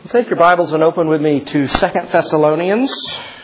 Take your Bibles and open with me to 2 Thessalonians.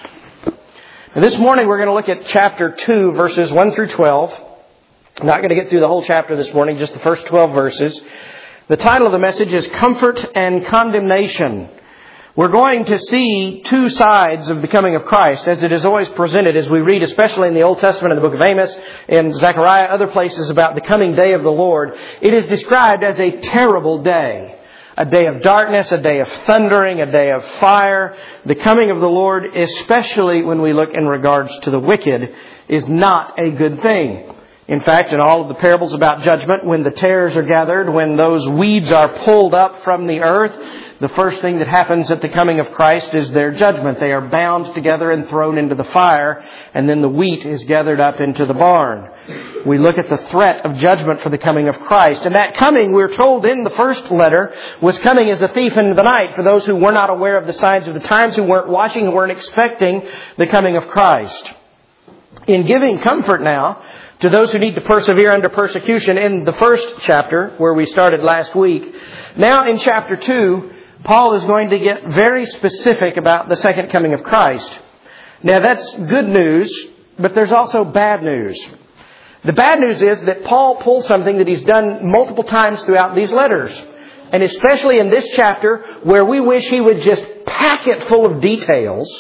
And this morning we're going to look at chapter 2, verses 1 through 12. I'm not going to get through the whole chapter this morning, just the first 12 verses. The title of the message is Comfort and Condemnation. We're going to see two sides of the coming of Christ, as it is always presented as we read, especially in the Old Testament, in the book of Amos, in Zechariah, other places about the coming day of the Lord. It is described as a terrible day. A day of darkness, a day of thundering, a day of fire. The coming of the Lord, especially when we look in regards to the wicked, is not a good thing. In fact, in all of the parables about judgment, when the tares are gathered, when those weeds are pulled up from the earth, the first thing that happens at the coming of Christ is their judgment. They are bound together and thrown into the fire, and then the wheat is gathered up into the barn. We look at the threat of judgment for the coming of Christ. And that coming, we're told in the first letter, was coming as a thief in the night for those who were not aware of the signs of the times, who weren't watching, who weren't expecting the coming of Christ. In giving comfort now to those who need to persevere under persecution in the first chapter, where we started last week, now in chapter 2, Paul is going to get very specific about the second coming of Christ. Now that's good news, but there's also bad news. The bad news is that Paul pulls something that he's done multiple times throughout these letters. And especially in this chapter, where we wish he would just pack it full of details.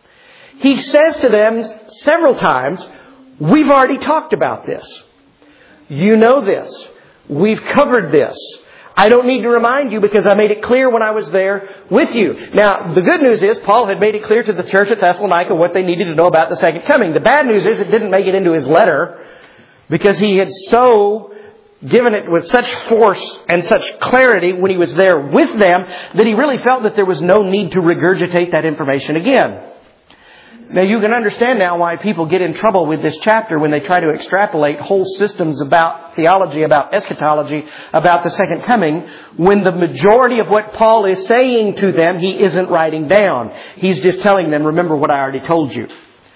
He says to them several times, we've already talked about this. You know this. We've covered this. I don't need to remind you because I made it clear when I was there with you. Now, the good news is Paul had made it clear to the church at Thessalonica what they needed to know about the second coming. The bad news is it didn't make it into his letter because he had so given it with such force and such clarity when he was there with them that he really felt that there was no need to regurgitate that information again. Now, you can understand now why people get in trouble with this chapter when they try to extrapolate whole systems about theology, about eschatology, about the second coming, when the majority of what Paul is saying to them, he isn't writing down. He's just telling them, remember what I already told you.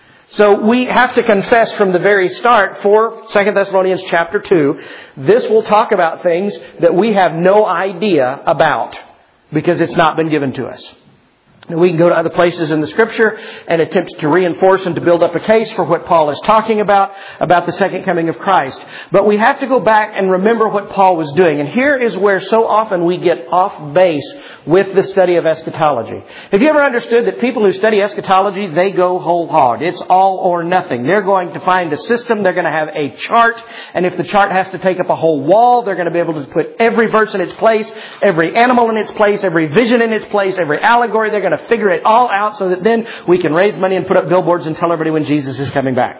So we have to confess from the very start for 2 Thessalonians chapter 2, this will talk about things that we have no idea about because it's not been given to us. And we can go to other places in the Scripture and attempt to reinforce and to build up a case for what Paul is talking about the second coming of Christ. But we have to go back and remember what Paul was doing. And here is where so often we get off base with the study of eschatology. Have you ever understood that people who study eschatology, they go whole hog? It's all or nothing. They're going to find a system. They're going to have a chart. And if the chart has to take up a whole wall, they're going to be able to put every verse in its place, every animal in its place, every vision in its place, every allegory. They're going to figure it all out so that then we can raise money and put up billboards and tell everybody when Jesus is coming back.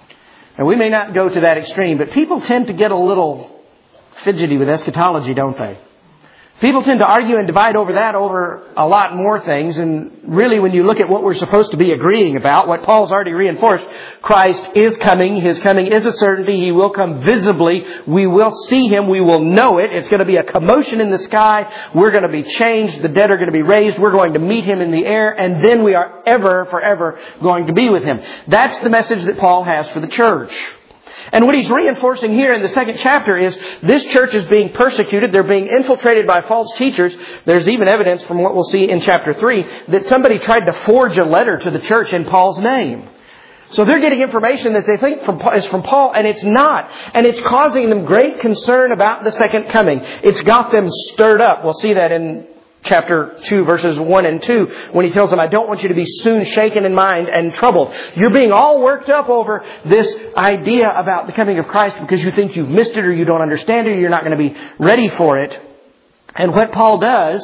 And we may not go to that extreme, but people tend to get a little fidgety with eschatology, don't they? People tend to argue and divide over that over a lot more things. And really, when you look at what we're supposed to be agreeing about, what Paul's already reinforced, Christ is coming. His coming is a certainty. He will come visibly. We will see Him. We will know it. It's going to be a commotion in the sky. We're going to be changed. The dead are going to be raised. We're going to meet Him in the air. And then we are forever going to be with Him. That's the message that Paul has for the church. And what he's reinforcing here in the second chapter is this church is being persecuted. They're being infiltrated by false teachers. There's even evidence from what we'll see in chapter 3 that somebody tried to forge a letter to the church in Paul's name. So they're getting information that they think is from Paul, and it's not. And it's causing them great concern about the second coming. It's got them stirred up. We'll see that in chapter 2, verses 1 and 2, when he tells them, I don't want you to be soon shaken in mind and troubled. You're being all worked up over this idea about the coming of Christ because you think you've missed it or you don't understand it or you're not going to be ready for it. And what Paul does,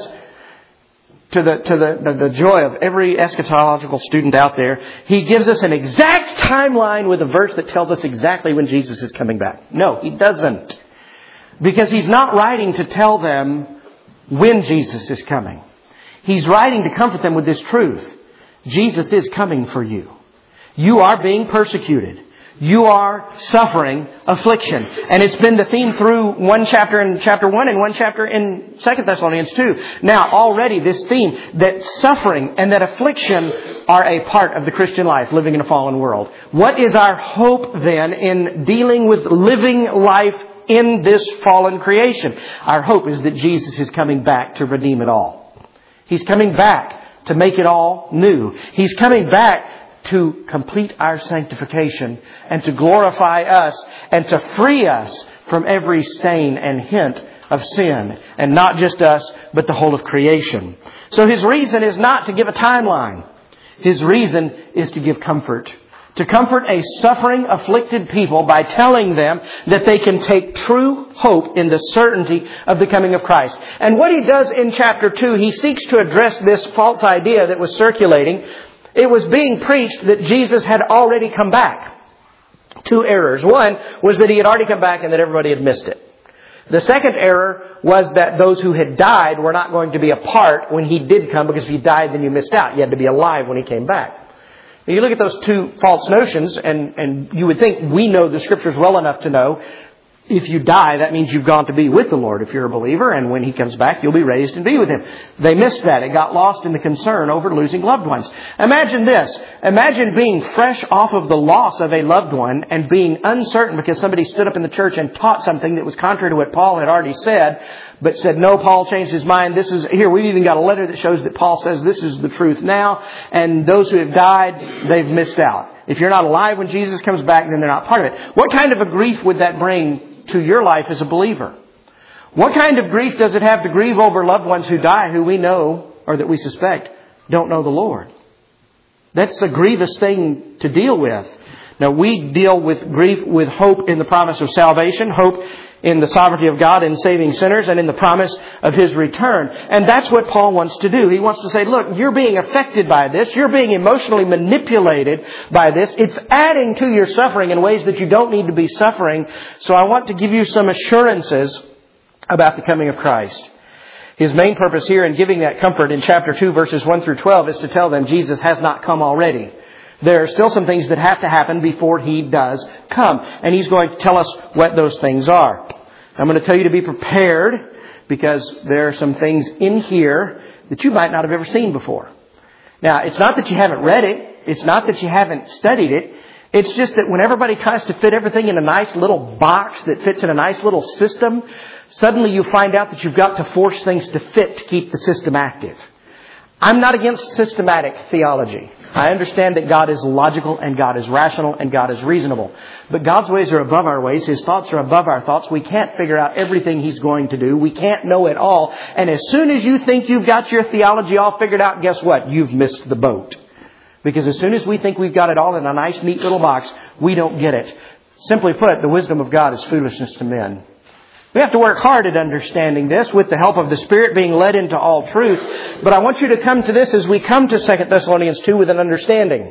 to the joy of every eschatological student out there, he gives us an exact timeline with a verse that tells us exactly when Jesus is coming back. No, he doesn't. Because he's not writing to tell them when Jesus is coming. He's writing to comfort them with this truth. Jesus is coming for you. You are being persecuted. You are suffering affliction. And it's been the theme through one chapter in chapter 1 and one chapter in 2 Thessalonians 2. Now, already this theme that suffering and that affliction are a part of the Christian life, living in a fallen world. What is our hope then in dealing with living life in this fallen creation? Our hope is that Jesus is coming back to redeem it all. He's coming back to make it all new. He's coming back to complete our sanctification and to glorify us and to free us from every stain and hint of sin. And not just us, but the whole of creation. So His reason is not to give a timeline. His reason is to give comfort. To comfort a suffering, afflicted people by telling them that they can take true hope in the certainty of the coming of Christ. And what He does in chapter 2, He seeks to address this false idea that was circulating. It was being preached that Jesus had already come back. Two errors. One was that He had already come back and that everybody had missed it. The second error was that those who had died were not going to be a part when He did come, because if you died, then you missed out. You had to be alive when He came back. Now, you look at those two false notions, and you would think we know the Scriptures well enough to know if you die, that means you've gone to be with the Lord if you're a believer, and when He comes back, you'll be raised and be with Him. They missed that. It got lost in the concern over losing loved ones. Imagine this. Imagine being fresh off of the loss of a loved one and being uncertain because somebody stood up in the church and taught something that was contrary to what Paul had already said, but said, no, Paul changed his mind. We've even got a letter that shows that Paul says this is the truth now, and those who have died, they've missed out. If you're not alive when Jesus comes back, then they're not part of it. What kind of a grief would that bring to your life as a believer? What kind of grief does it have to grieve over loved ones who die, who we know, or that we suspect, don't know the Lord? That's a grievous thing to deal with. Now, we deal with grief with hope in the promise of salvation, hope in the sovereignty of God in saving sinners, and in the promise of His return. And that's what Paul wants to do. He wants to say, look, you're being affected by this. You're being emotionally manipulated by this. It's adding to your suffering in ways that you don't need to be suffering. So I want to give you some assurances about the coming of Christ. His main purpose here in giving that comfort in chapter 2, verses 1 through 12, is to tell them Jesus has not come already. There are still some things that have to happen before He does come. And He's going to tell us what those things are. I'm going to tell you to be prepared, because there are some things in here that you might not have ever seen before. Now, it's not that you haven't read it. It's not that you haven't studied it. It's just that when everybody tries to fit everything in a nice little box that fits in a nice little system, suddenly you find out that you've got to force things to fit to keep the system active. I'm not against systematic theology. I understand that God is logical and God is rational and God is reasonable. But God's ways are above our ways. His thoughts are above our thoughts. We can't figure out everything He's going to do. We can't know it all. And as soon as you think you've got your theology all figured out, guess what? You've missed the boat. Because as soon as we think we've got it all in a nice, neat little box, we don't get it. Simply put, the wisdom of God is foolishness to men. We have to work hard at understanding this with the help of the Spirit, being led into all truth. But I want you to come to this as we come to 2 Thessalonians 2 with an understanding.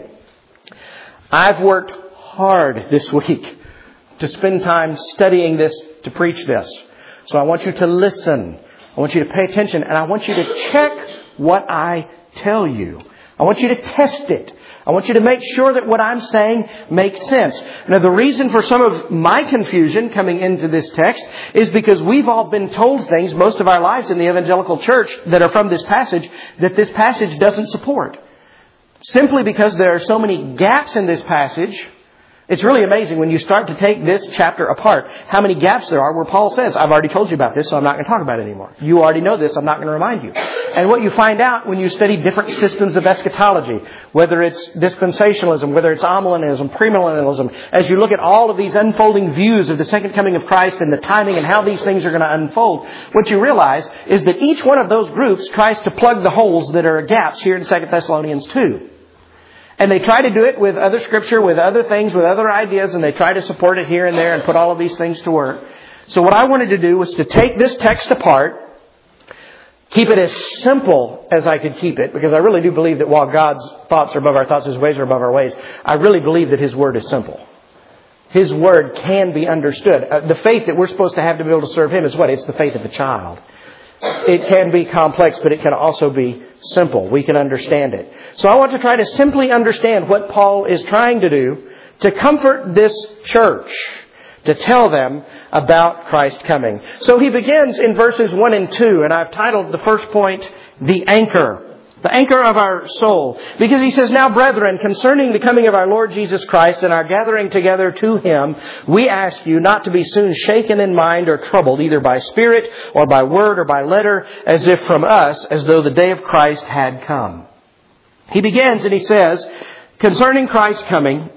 I've worked hard this week to spend time studying this, to preach this. So I want you to listen. I want you to pay attention. And I want you to check what I tell you. I want you to test it. I want you to make sure that what I'm saying makes sense. Now, the reason for some of my confusion coming into this text is because we've all been told things most of our lives in the evangelical church that are from this passage that this passage doesn't support. Simply because there are so many gaps in this passage. It's really amazing when you start to take this chapter apart, how many gaps there are where Paul says, I've already told you about this, so I'm not going to talk about it anymore. You already know this, I'm not going to remind you. And what you find out when you study different systems of eschatology, whether it's dispensationalism, whether it's amillennialism, premillennialism, as you look at all of these unfolding views of the second coming of Christ and the timing and how these things are going to unfold, what you realize is that each one of those groups tries to plug the holes that are gaps here in 2 Thessalonians 2. And they try to do it with other scripture, with other things, with other ideas, and they try to support it here and there and put all of these things to work. So what I wanted to do was to take this text apart, keep it as simple as I could keep it, because I really do believe that while God's thoughts are above our thoughts, His ways are above our ways, I really believe that His Word is simple. His Word can be understood. The faith that we're supposed to have to be able to serve Him is what? It's the faith of a child. It can be complex, but it can also be simple. We can understand it. So I want to try to simply understand what Paul is trying to do to comfort this church, to tell them about Christ coming. So he begins in verses 1 and 2, and I've titled the first point, The Anchor. The anchor of our soul. Because he says, now brethren, concerning the coming of our Lord Jesus Christ and our gathering together to Him, we ask you not to be soon shaken in mind or troubled, either by spirit or by word or by letter, as if from us, as though the day of Christ had come. He begins and he says, concerning Christ's coming,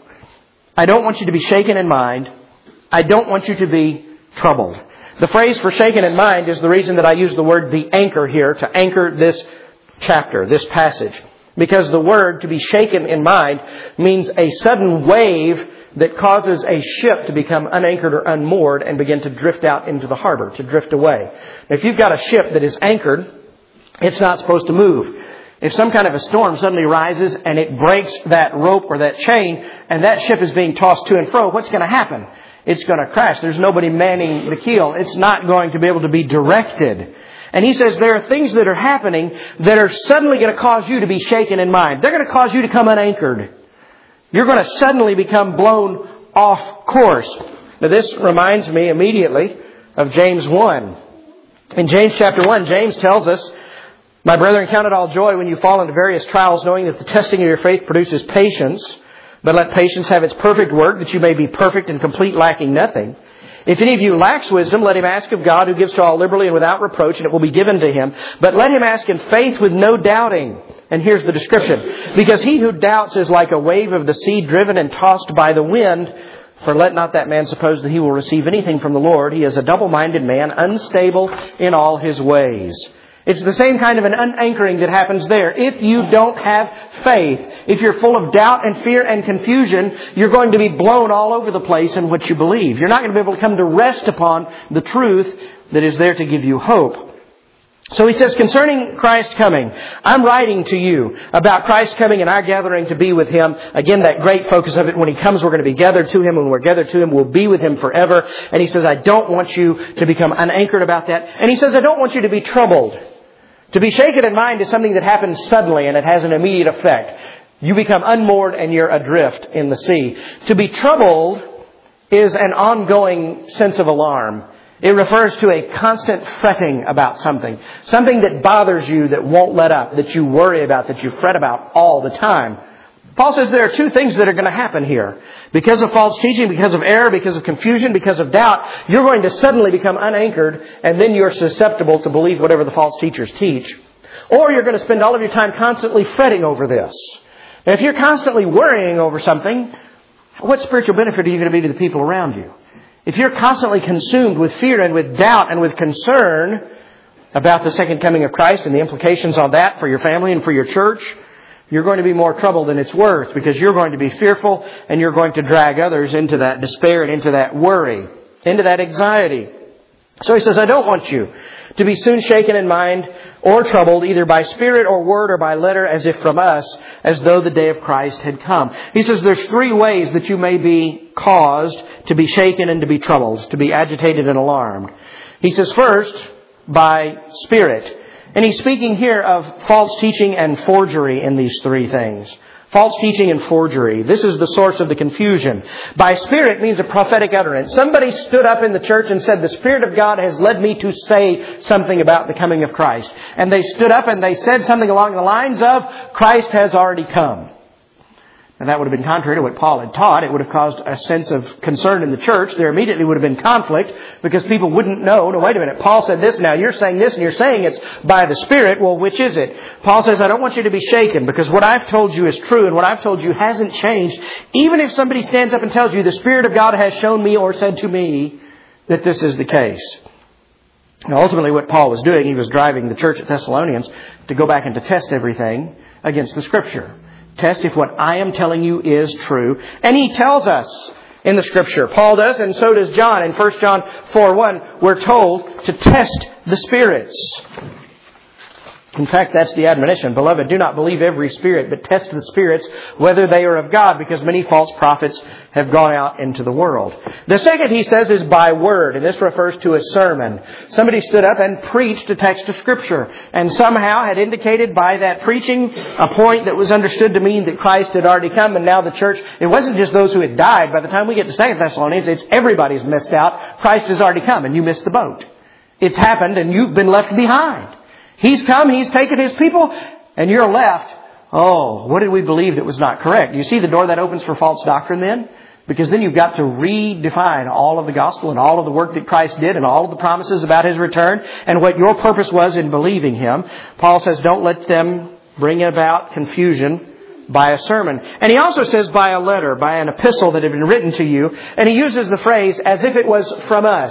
I don't want you to be shaken in mind. I don't want you to be troubled. The phrase for shaken in mind is the reason that I use the word the anchor here, to anchor this chapter, this passage. Because the word to be shaken in mind means a sudden wave that causes a ship to become unanchored or unmoored and begin to drift out into the harbor, to drift away. If you've got a ship that is anchored, it's not supposed to move. If some kind of a storm suddenly rises and it breaks that rope or that chain and that ship is being tossed to and fro, what's going to happen? It's going to crash. There's nobody manning the keel. It's not going to be able to be directed. And he says there are things that are happening that are suddenly going to cause you to be shaken in mind. They're going to cause you to come unanchored. You're going to suddenly become blown off course. Now this reminds me immediately of James 1. In James chapter 1, James tells us, my brethren, count it all joy when you fall into various trials, knowing that the testing of your faith produces patience. But let patience have its perfect work, that you may be perfect and complete, lacking nothing. If any of you lacks wisdom, let him ask of God, who gives to all liberally and without reproach, and it will be given to him. But let him ask in faith with no doubting. And here's the description. Because he who doubts is like a wave of the sea driven and tossed by the wind. For let not that man suppose that he will receive anything from the Lord. He is a double-minded man, unstable in all his ways. It's the same kind of an unanchoring that happens there. If you don't have faith, if you're full of doubt and fear and confusion, you're going to be blown all over the place in what you believe. You're not going to be able to come to rest upon the truth that is there to give you hope. So he says, concerning Christ's coming, I'm writing to you about Christ's coming and our gathering to be with Him. Again, that great focus of it. When He comes, we're going to be gathered to Him. When we're gathered to Him, we'll be with Him forever. And he says, I don't want you to become unanchored about that. And he says, I don't want you to be troubled. To be shaken in mind is something that happens suddenly and it has an immediate effect. You become unmoored and you're adrift in the sea. To be troubled is an ongoing sense of alarm. It refers to a constant fretting about something. Something that bothers you, that won't let up, that you worry about, that you fret about all the time. Paul says there are two things that are going to happen here. Because of false teaching, because of error, because of confusion, because of doubt, you're going to suddenly become unanchored, and then you're susceptible to believe whatever the false teachers teach. Or you're going to spend all of your time constantly fretting over this. Now, if you're constantly worrying over something, what spiritual benefit are you going to be to the people around you? If you're constantly consumed with fear and with doubt and with concern about the second coming of Christ and the implications on that for your family and for your church, you're going to be more trouble than it's worth, because you're going to be fearful and you're going to drag others into that despair and into that worry, into that anxiety. So he says, I don't want you to be soon shaken in mind or troubled, either by spirit or word or by letter, as if from us, as though the day of Christ had come. He says there's three ways that you may be caused to be shaken and to be troubled, to be agitated and alarmed. He says first, by spirit. And he's speaking here of false teaching and forgery in these three things. False teaching and forgery. This is the source of the confusion. By spirit means a prophetic utterance. Somebody stood up in the church and said, the Spirit of God has led me to say something about the coming of Christ. And they stood up and they said something along the lines of, Christ has already come. And that would have been contrary to what Paul had taught. It would have caused a sense of concern in the church. There immediately would have been conflict, because people wouldn't know. No, wait a minute. Paul said this, now you're saying this, and you're saying it's by the Spirit. Well, which is it? Paul says, I don't want you to be shaken, because what I've told you is true, and what I've told you hasn't changed. Even if somebody stands up and tells you, the Spirit of God has shown me or said to me that this is the case. Now, ultimately what Paul was doing, he was driving the church at Thessalonians to go back and to test everything against the Scripture. Test if what I am telling you is true. And he tells us in the Scripture. Paul does, and so does John. In 1 John 4:1, we're told to test the spirits. In fact, that's the admonition. Beloved, do not believe every spirit, but test the spirits, whether they are of God, because many false prophets have gone out into the world. The second, he says, is by word, and this refers to a sermon. Somebody stood up and preached a text of Scripture, and somehow had indicated by that preaching a point that was understood to mean that Christ had already come, and now the church, it wasn't just those who had died. By the time we get to 2 Thessalonians, it's everybody's missed out. Christ has already come, and you missed the boat. It's happened, and you've been left behind. He's come, He's taken His people, And you're left, what did we believe that was not correct? You see the door that opens for false doctrine then? Because then you've got to redefine all of the gospel and all of the work that Christ did and all of the promises about His return and what your purpose was in believing Him. Paul says, don't let them bring about confusion by a sermon. And he also says by a letter, by an epistle that had been written to you. And he uses the phrase as if it was from us.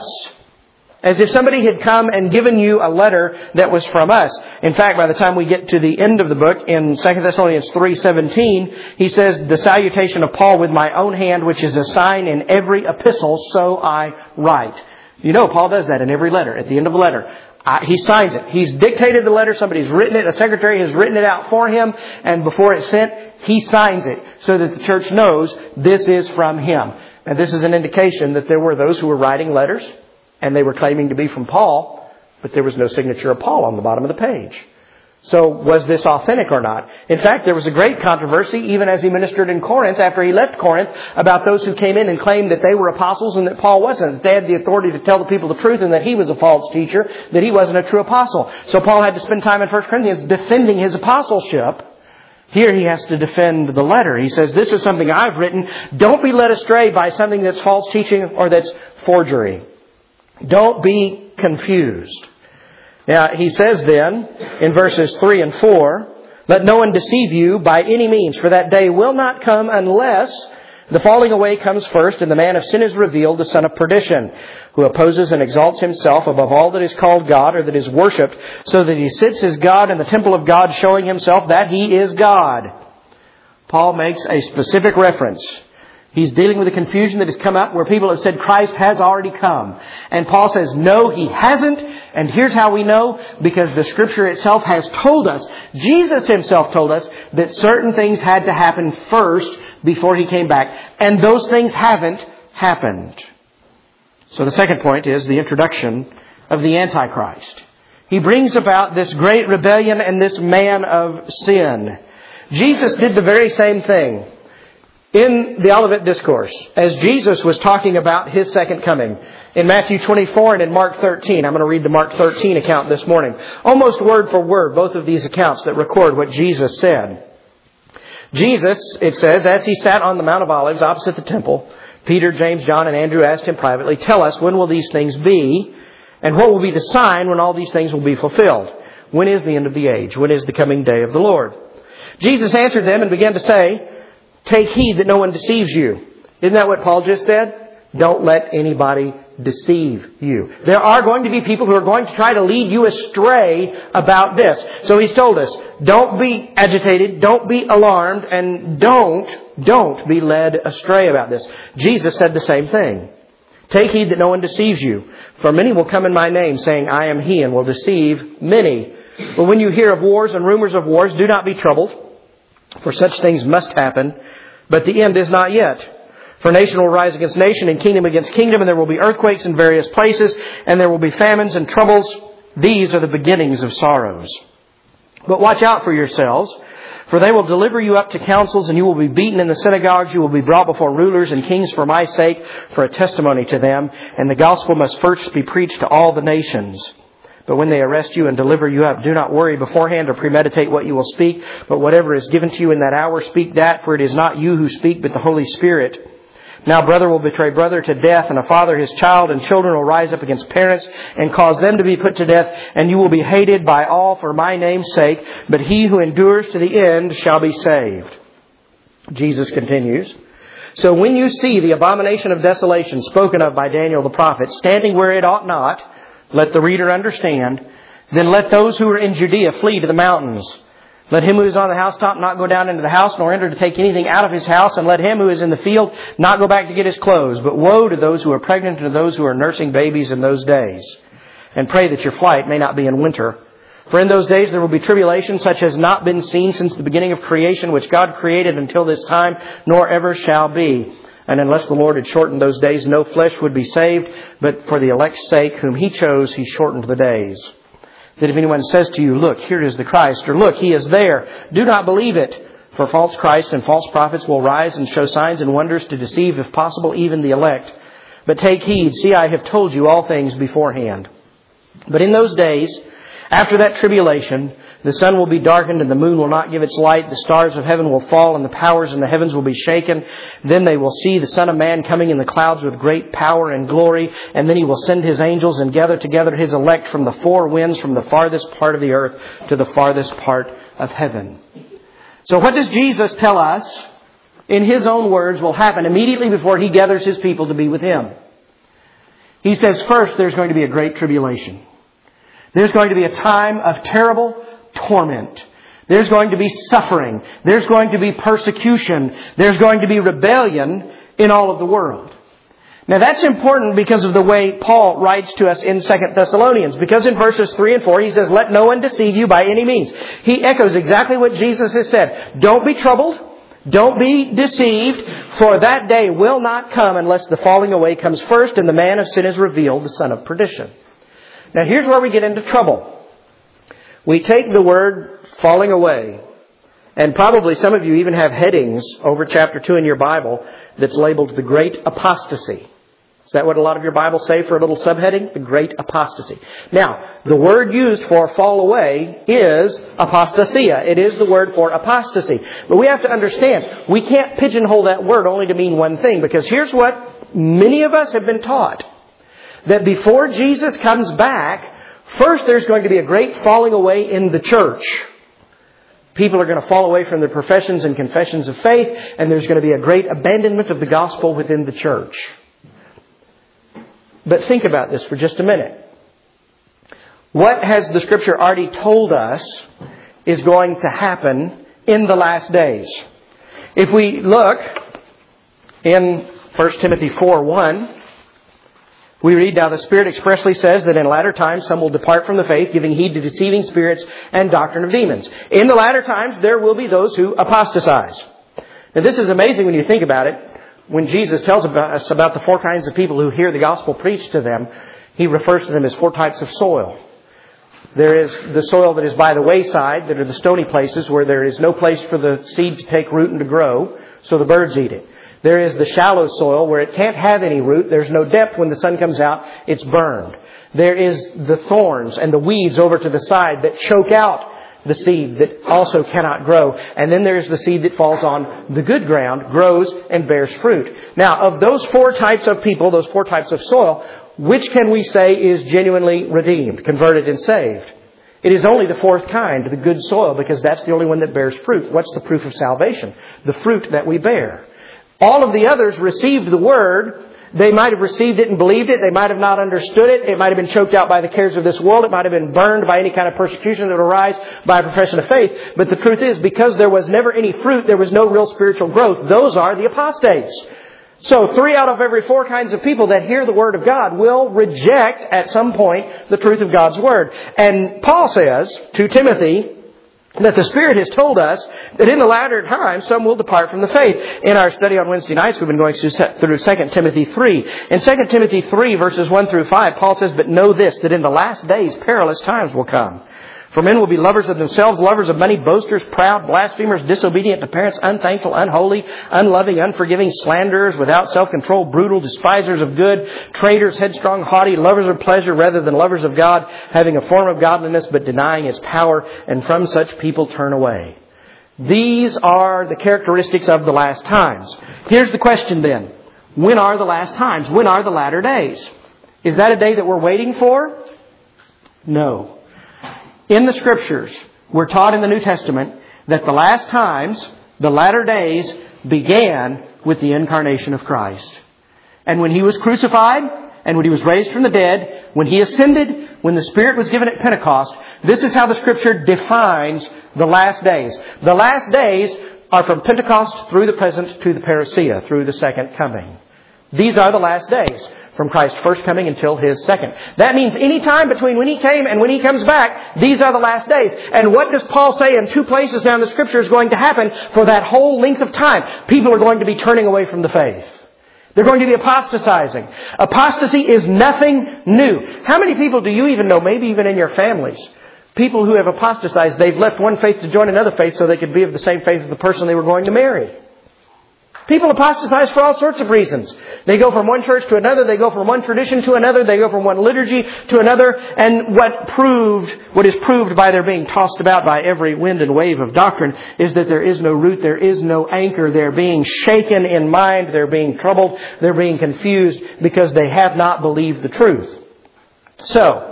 As if somebody had come and given you a letter that was from us. In fact, by the time we get to the end of the book, in 2 Thessalonians 3:17, he says, the salutation of Paul with my own hand, which is a sign in every epistle, so I write. You know, Paul does that in every letter. At the end of a letter, he signs it. He's dictated the letter. Somebody's written it. A secretary has written it out for him. And before it's sent, he signs it so that the church knows this is from him. And this is an indication that there were those who were writing letters and they were claiming to be from Paul, but there was no signature of Paul on the bottom of the page. So was this authentic or not? In fact, there was a great controversy even as he ministered in Corinth after he left Corinth about those who came in and claimed that they were apostles and that Paul wasn't. That they had the authority to tell the people the truth and that he was a false teacher, that he wasn't a true apostle. So Paul had to spend time in 1 Corinthians defending his apostleship. Here he has to defend the letter. He says, this is something I've written. Don't be led astray by something that's false teaching or that's forgery. Don't be confused. Now, he says then, in verses 3 and 4, let no one deceive you by any means, for that day will not come unless the falling away comes first, and the man of sin is revealed, the son of perdition, who opposes and exalts himself above all that is called God or that is worshipped, so that he sits as God in the temple of God, showing himself that he is God. Paul makes a specific reference. He's dealing with the confusion that has come up where people have said Christ has already come. And Paul says, no, He hasn't. And here's how we know. Because the Scripture itself has told us, Jesus Himself told us, that certain things had to happen first before He came back. And those things haven't happened. So the second point is the introduction of the Antichrist. He brings about this great rebellion and this man of sin. Jesus did the very same thing. In the Olivet Discourse, as Jesus was talking about His second coming, in Matthew 24 and in Mark 13, I'm going to read the Mark 13 account this morning. Almost word for word, both of these accounts that record what Jesus said. Jesus, it says, as He sat on the Mount of Olives opposite the temple, Peter, James, John, and Andrew asked Him privately, tell us, when will these things be? And what will be the sign when all these things will be fulfilled? When is the end of the age? When is the coming day of the Lord? Jesus answered them and began to say, take heed that no one deceives you. Isn't that what Paul just said? Don't let anybody deceive you. There are going to be people who are going to try to lead you astray about this. So He's told us, don't be agitated, don't be alarmed, and don't be led astray about this. Jesus said the same thing. Take heed that no one deceives you. For many will come in my name, saying, I am He, and will deceive many. But when you hear of wars and rumors of wars, do not be troubled. For such things must happen, but the end is not yet. For nation will rise against nation and kingdom against kingdom, and there will be earthquakes in various places, and there will be famines and troubles. These are the beginnings of sorrows. But watch out for yourselves, for they will deliver you up to councils, and you will be beaten in the synagogues. You will be brought before rulers and kings for my sake, for a testimony to them. And the gospel must first be preached to all the nations. But when they arrest you and deliver you up, do not worry beforehand or premeditate what you will speak. But whatever is given to you in that hour, speak that, for it is not you who speak, but the Holy Spirit. Now brother will betray brother to death, and a father his child, and children will rise up against parents and cause them to be put to death. And you will be hated by all for my name's sake, but he who endures to the end shall be saved. Jesus continues, so when you see the abomination of desolation spoken of by Daniel the prophet standing where it ought not, let the reader understand. Then let those who are in Judea flee to the mountains. Let him who is on the housetop not go down into the house, nor enter to take anything out of his house. And let him who is in the field not go back to get his clothes. But woe to those who are pregnant and to those who are nursing babies in those days. And pray that your flight may not be in winter. For in those days there will be tribulation such as not been seen since the beginning of creation, which God created until this time, nor ever shall be. And unless the Lord had shortened those days, no flesh would be saved. But for the elect's sake, whom He chose, He shortened the days. That if anyone says to you, look, here is the Christ, or look, He is there, do not believe it. For false Christs and false prophets will rise and show signs and wonders to deceive, if possible, even the elect. But take heed, see, I have told you all things beforehand. But in those days, After that tribulation, the sun will be darkened and the moon will not give its light. The stars of heaven will fall and the powers in the heavens will be shaken. Then they will see the Son of Man coming in the clouds with great power and glory. And then He will send His angels and gather together His elect from the four winds, from the farthest part of the earth to the farthest part of heaven. So what does Jesus tell us, in His own words, will happen immediately before He gathers His people to be with Him? He says, first, there's going to be a great tribulation. There's going to be a time of terrible torment. There's going to be suffering. There's going to be persecution. There's going to be rebellion in all of the world. Now that's important because of the way Paul writes to us in 2 Thessalonians. Because in verses 3 and 4 he says, let no one deceive you by any means. He echoes exactly what Jesus has said. Don't be troubled. Don't be deceived, for that day will not come unless the falling away comes first and the man of sin is revealed, the son of perdition. Now here's where we get into trouble. We take the word falling away, and probably some of you even have headings over chapter 2 in your Bible that's labeled the Great Apostasy. Is that what a lot of your Bibles say for a little subheading? The Great Apostasy. Now, the word used for fall away is apostasia. It is the word for apostasy. But we have to understand, we can't pigeonhole that word only to mean one thing, because here's what many of us have been taught. That before Jesus comes back, first there's going to be a great falling away in the church. People are going to fall away from their professions and confessions of faith, and there's going to be a great abandonment of the gospel within the church. But think about this for just a minute. What has the Scripture already told us is going to happen in the last days? If we look in 1 Timothy 4:1, we read, now the Spirit expressly says that in latter times some will depart from the faith, giving heed to deceiving spirits and doctrine of demons. In the latter times there will be those who apostatize. Now this is amazing when you think about it. When Jesus tells us about the four kinds of people who hear the gospel preached to them, He refers to them as four types of soil. There is the soil that is by the wayside, that are the stony places where there is no place for the seed to take root and to grow, so the birds eat it. There is the shallow soil where it can't have any root. There's no depth. When the sun comes out, it's burned. There is the thorns and the weeds over to the side that choke out the seed that also cannot grow. And then there's the seed that falls on the good ground, grows and bears fruit. Now, of those four types of people, those four types of soil, which can we say is genuinely redeemed, converted and saved? It is only the fourth kind, the good soil, because that's the only one that bears fruit. What's the proof of salvation? The fruit that we bear. All of the others received the Word. They might have received it and believed it. They might have not understood it. It might have been choked out by the cares of this world. It might have been burned by any kind of persecution that would arise by a profession of faith. But the truth is, because there was never any fruit, there was no real spiritual growth. Those are the apostates. So 3 out of every 4 kinds of people that hear the Word of God will reject at some point the truth of God's Word. And Paul says to Timothy that the Spirit has told us that in the latter times some will depart from the faith. In our study on Wednesday nights, we've been going through 2 Timothy 3. In 2 Timothy 3, verses 1 through 5, Paul says, but know this, that in the last days perilous times will come. For men will be lovers of themselves, lovers of money, boasters, proud, blasphemers, disobedient to parents, unthankful, unholy, unloving, unforgiving, slanderers, without self-control, brutal, despisers of good, traitors, headstrong, haughty, lovers of pleasure rather than lovers of God, having a form of godliness but denying its power, and from such people turn away. These are the characteristics of the last times. Here's the question then. When are the last times? When are the latter days? Is that a day that we're waiting for? No. In the Scriptures, we're taught in the New Testament that the last times, the latter days, began with the incarnation of Christ. And when He was crucified, and when He was raised from the dead, when He ascended, when the Spirit was given at Pentecost, this is how the Scripture defines the last days. The last days are from Pentecost through the present to the parousia, through the second coming. These are the last days, from Christ's first coming until His second. That means any time between when He came and when He comes back, these are the last days. And what does Paul say in 2 places now in the Scripture is going to happen for that whole length of time? People are going to be turning away from the faith. They're going to be apostatizing. Apostasy is nothing new. How many people do you even know, maybe even in your families, people who have apostatized, they've left one faith to join another faith so they could be of the same faith as the person they were going to marry? People apostatize for all sorts of reasons. They go from one church to another. They go from one tradition to another. They go from one liturgy to another. And what is proved by their being tossed about by every wind and wave of doctrine is that there is no root, there is no anchor. They're being shaken in mind. They're being troubled. They're being confused because they have not believed the truth. So,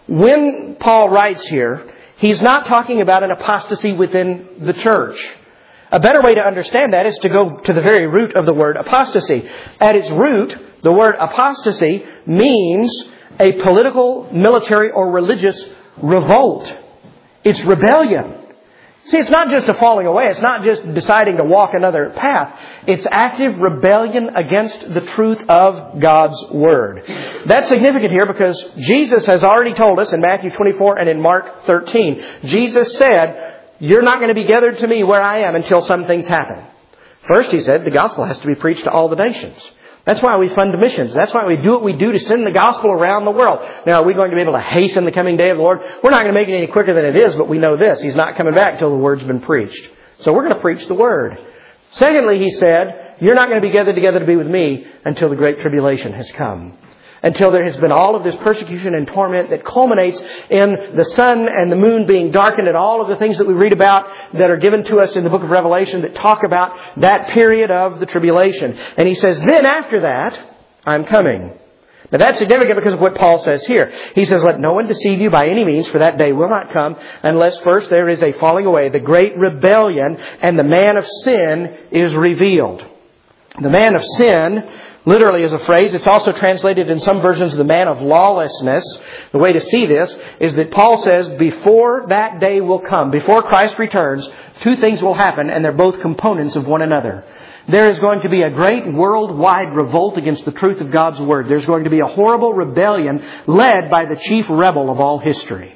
when Paul writes here, he's not talking about an apostasy within the church. A better way to understand that is to go to the very root of the word apostasy. At its root, the word apostasy means a political, military, or religious revolt. It's rebellion. See, it's not just a falling away. It's not just deciding to walk another path. It's active rebellion against the truth of God's Word. That's significant here because Jesus has already told us in Matthew 24 and in Mark 13. Jesus said, "You're not going to be gathered to me where I am until some things happen." First, He said, the gospel has to be preached to all the nations. That's why we fund missions. That's why we do what we do to send the gospel around the world. Now, are we going to be able to hasten the coming day of the Lord? We're not going to make it any quicker than it is, but we know this. He's not coming back until the Word's been preached. So we're going to preach the Word. Secondly, He said, you're not going to be gathered together to be with me until the great tribulation has come. Until there has been all of this persecution and torment that culminates in the sun and the moon being darkened and all of the things that we read about that are given to us in the book of Revelation that talk about that period of the tribulation. And He says, then after that, I'm coming. Now that's significant because of what Paul says here. He says, let no one deceive you by any means, for that day will not come unless first there is a falling away, the great rebellion, and the man of sin is revealed. The man of sin literally is a phrase. It's also translated in some versions, the man of lawlessness. The way to see this is that Paul says, before that day will come, before Christ returns, two things will happen, and they're both components of one another. There is going to be a great worldwide revolt against the truth of God's Word. There's going to be a horrible rebellion led by the chief rebel of all history.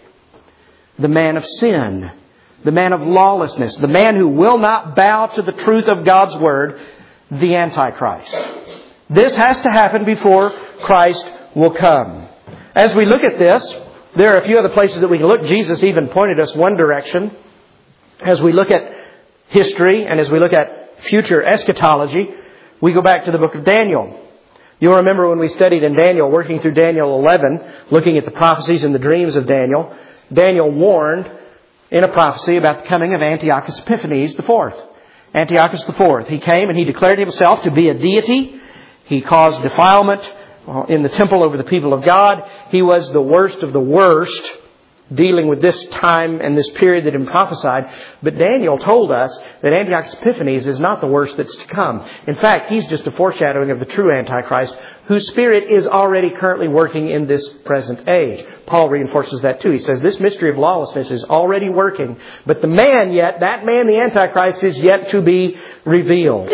The man of sin. The man of lawlessness. The man who will not bow to the truth of God's Word. The Antichrist. This has to happen before Christ will come. As we look at this, there are a few other places that we can look. Jesus even pointed us one direction. As we look at history and as we look at future eschatology, we go back to the book of Daniel. You'll remember when we studied in Daniel, working through Daniel 11, looking at the prophecies and the dreams of Daniel, Daniel warned in a prophecy about the coming of Antiochus Epiphanes IV. Antiochus IV. He came and he declared himself to be a deity. He caused defilement in the temple over the people of God. He was the worst of the worst, dealing with this time and this period that had been prophesied. But Daniel told us that Antiochus Epiphanes is not the worst that's to come. In fact, he's just a foreshadowing of the true Antichrist, whose spirit is already currently working in this present age. Paul reinforces that too. He says this mystery of lawlessness is already working, but the man, the Antichrist, is yet to be revealed.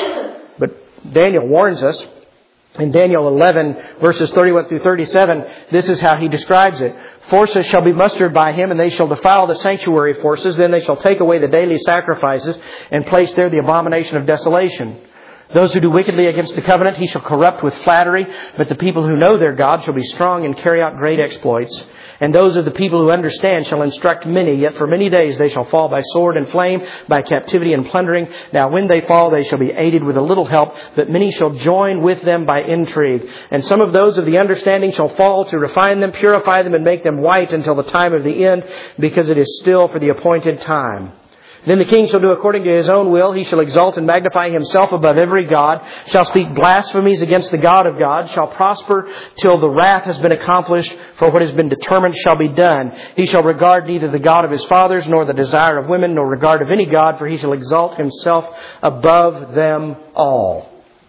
But Daniel warns us in Daniel 11, verses 31 through 37, this is how he describes it. Forces shall be mustered by him, and they shall defile the sanctuary forces. Then they shall take away the daily sacrifices and place there the abomination of desolation. Those who do wickedly against the covenant he shall corrupt with flattery, but the people who know their God shall be strong and carry out great exploits. And those of the people who understand shall instruct many, yet for many days they shall fall by sword and flame, by captivity and plundering. Now when they fall they shall be aided with a little help, but many shall join with them by intrigue. And some of those of the understanding shall fall to refine them, purify them, and make them white until the time of the end, because it is still for the appointed time. Then the king shall do according to his own will. He shall exalt and magnify himself above every god, shall speak blasphemies against the God of gods, shall prosper till the wrath has been accomplished, for what has been determined shall be done. He shall regard neither the God of his fathers, nor the desire of women, nor regard of any god, for he shall exalt himself above them all.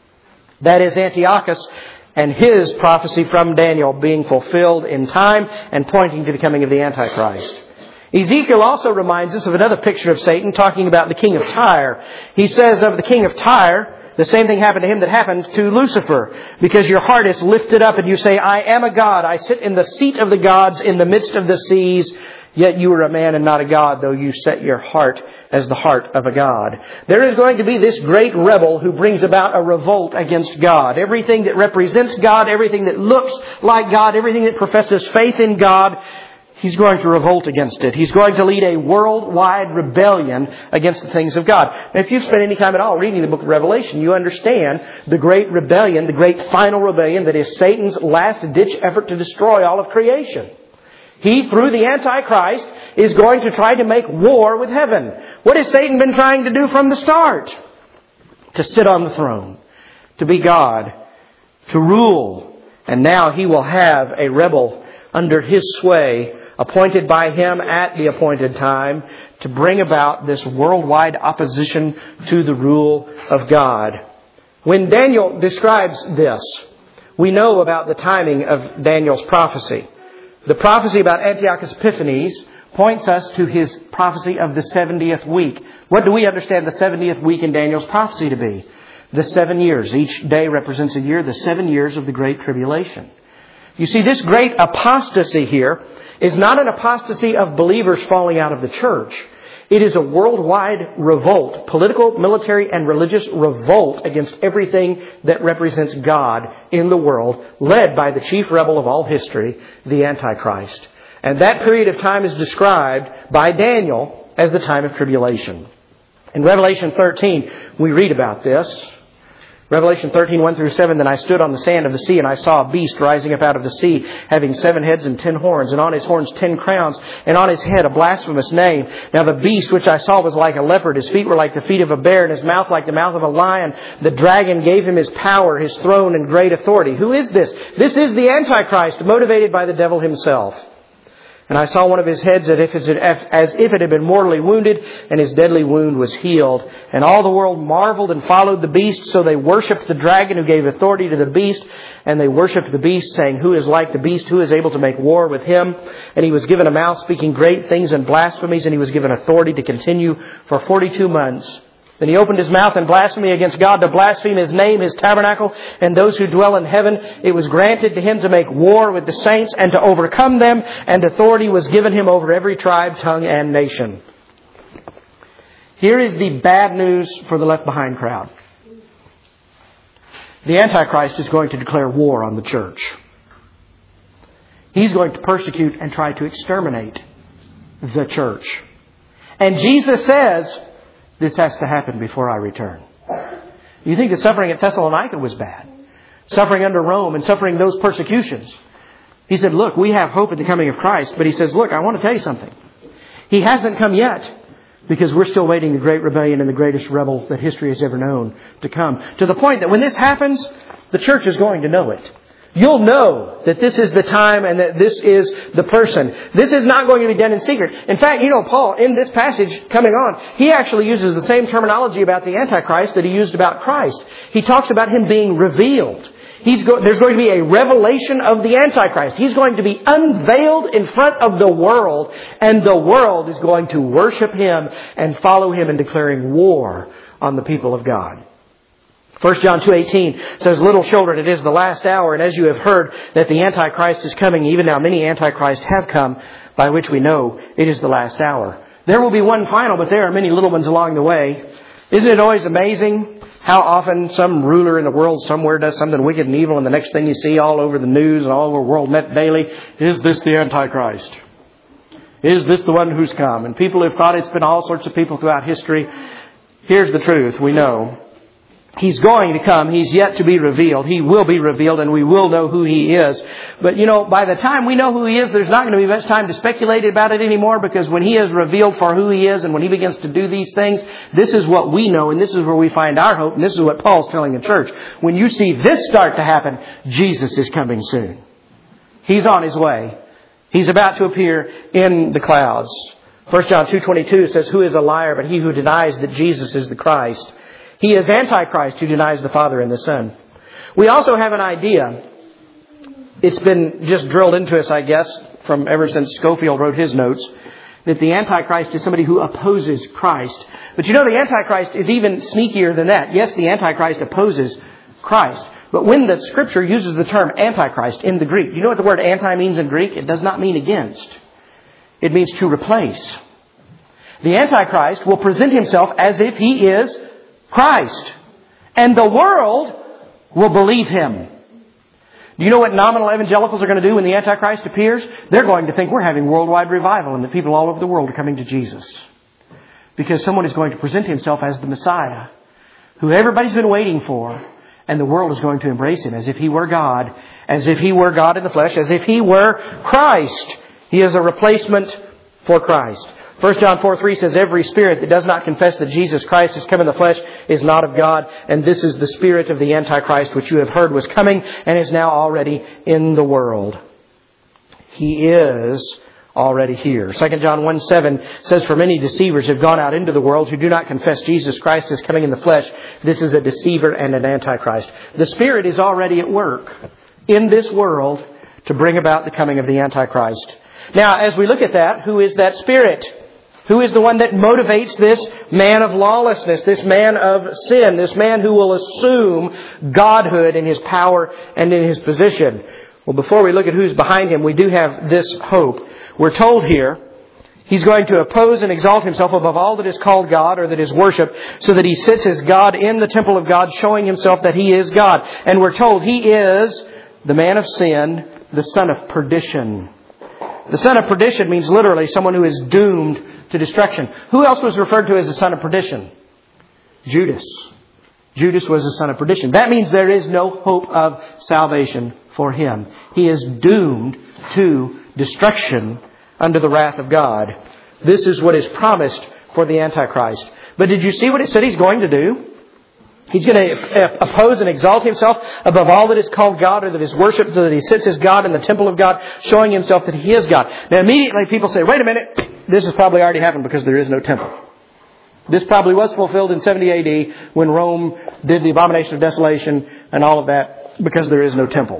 That is Antiochus and his prophecy from Daniel being fulfilled in time and pointing to the coming of the Antichrist. Ezekiel also reminds us of another picture of Satan, talking about the king of Tyre. He says of the king of Tyre, the same thing happened to him that happened to Lucifer. Because your heart is lifted up and you say, I am a god. I sit in the seat of the gods in the midst of the seas. Yet you are a man and not a god, though you set your heart as the heart of a god. There is going to be this great rebel who brings about a revolt against God. Everything that represents God, everything that looks like God, everything that professes faith in God, He's going to revolt against it. He's going to lead a worldwide rebellion against the things of God. Now, if you've spent any time at all reading the book of Revelation, you understand the great rebellion, the great final rebellion that is Satan's last-ditch effort to destroy all of creation. He, through the Antichrist, is going to try to make war with heaven. What has Satan been trying to do from the start? To sit on the throne, to be God, to rule. And now he will have a rebel under his sway, appointed by him at the appointed time, to bring about this worldwide opposition to the rule of God. When Daniel describes this, we know about the timing of Daniel's prophecy. The prophecy about Antiochus Epiphanes points us to his prophecy of the 70th week. What do we understand the 70th week in Daniel's prophecy to be? The 7 years. Each day represents a year, the 7 years of the Great Tribulation. You see, this great apostasy here is not an apostasy of believers falling out of the church. It is a worldwide revolt, political, military, and religious revolt against everything that represents God in the world, led by the chief rebel of all history, the Antichrist. And that period of time is described by Daniel as the time of tribulation. In Revelation 13, we read about this. Revelation 13, 1 through 7, Then I stood on the sand of the sea, and I saw a beast rising up out of the sea, having 7 heads and 10 horns, and on his horns 10 crowns, and on his head a blasphemous name. Now the beast which I saw was like a leopard, his feet were like the feet of a bear, and his mouth like the mouth of a lion. The dragon gave him his power, his throne, and great authority. Who is this? This is the Antichrist, motivated by the devil himself. And I saw one of his heads as if it had been mortally wounded, and his deadly wound was healed. And all the world marveled and followed the beast, so they worshipped the dragon who gave authority to the beast. And they worshipped the beast, saying, Who is like the beast? Who is able to make war with him? And he was given a mouth speaking great things and blasphemies, and he was given authority to continue for 42 months. Then he opened his mouth in blasphemy against God, to blaspheme His name, His tabernacle, and those who dwell in heaven. It was granted to him to make war with the saints and to overcome them, and authority was given him over every tribe, tongue, and nation. Here is the bad news for the left behind crowd. The Antichrist is going to declare war on the church. He's going to persecute and try to exterminate the church. And Jesus says, this has to happen before I return. You think the suffering at Thessalonica was bad? Suffering under Rome and suffering those persecutions. He said, look, we have hope in the coming of Christ. But he says, look, I want to tell you something. He hasn't come yet, because we're still waiting the great rebellion and the greatest rebel that history has ever known to come. To the point that when this happens, the church is going to know it. You'll know that this is the time and that this is the person. This is not going to be done in secret. In fact, Paul, in this passage coming on, he actually uses the same terminology about the Antichrist that he used about Christ. He talks about him being revealed. There's going to be a revelation of the Antichrist. He's going to be unveiled in front of the world, and the world is going to worship him and follow him in declaring war on the people of God. 1 John 2:18 says, Little children, it is the last hour, and as you have heard that the Antichrist is coming, even now many Antichrists have come, by which we know it is the last hour. There will be one final, but there are many little ones along the way. Isn't it always amazing how often some ruler in the world somewhere does something wicked and evil, and the next thing you see all over the news and all over World Net Daily, is this the Antichrist? Is this the one who's come? And people have thought it's been all sorts of people throughout history. Here's the truth. We know He's going to come. He's yet to be revealed. He will be revealed, and we will know who He is. But, by the time we know who He is, there's not going to be much time to speculate about it anymore, because when He is revealed for who He is and when He begins to do these things, this is what we know, and this is where we find our hope, and this is what Paul's telling the church. When you see this start to happen, Jesus is coming soon. He's on His way. He's about to appear in the clouds. 1 John 2:22 says, Who is a liar but he who denies that Jesus is the Christ? He is Antichrist who denies the Father and the Son. We also have an idea. It's been just drilled into us, I guess, from ever since Scofield wrote his notes, that the Antichrist is somebody who opposes Christ. But the Antichrist is even sneakier than that. Yes, the Antichrist opposes Christ. But when the Scripture uses the term Antichrist in the Greek, you know what the word anti means in Greek? It does not mean against. It means to replace. The Antichrist will present himself as if he is Christ. And the world will believe him. Do you know what nominal evangelicals are going to do when the Antichrist appears? They're going to think we're having worldwide revival and that people all over the world are coming to Jesus. Because someone is going to present himself as the Messiah, who everybody's been waiting for, and the world is going to embrace him as if he were God, as if he were God in the flesh, as if he were Christ. He is a replacement for Christ. 1 John 4:3 says, every spirit that does not confess that Jesus Christ has come in the flesh is not of God. And this is the spirit of the Antichrist, which you have heard was coming and is now already in the world. He is already here. 2 John 1:7 says, for many deceivers have gone out into the world who do not confess Jesus Christ as coming in the flesh. This is a deceiver and an Antichrist. The Spirit is already at work in this world to bring about the coming of the Antichrist. Now, as we look at that, who is that Spirit? Who is the one that motivates this man of lawlessness, this man of sin, this man who will assume godhood in his power and in his position? Well, before we look at who's behind him, we do have this hope. We're told here he's going to oppose and exalt himself above all that is called God or that is worshipped, so that he sits as God in the temple of God, showing himself that he is God. And we're told he is the man of sin, the son of perdition. The son of perdition means literally someone who is doomed to destruction. Who else was referred to as the son of perdition? Judas. Judas was the son of perdition. That means there is no hope of salvation for him. He is doomed to destruction under the wrath of God. This is what is promised for the Antichrist. But did you see what it said he's going to do? He's going to oppose and exalt himself above all that is called God or that is worshipped, so that he sits as God in the temple of God, showing himself that he is God. Now immediately people say, wait a minute, this has probably already happened because there is no temple. This probably was fulfilled in 70 AD when Rome did the abomination of desolation and all of that, because there is no temple.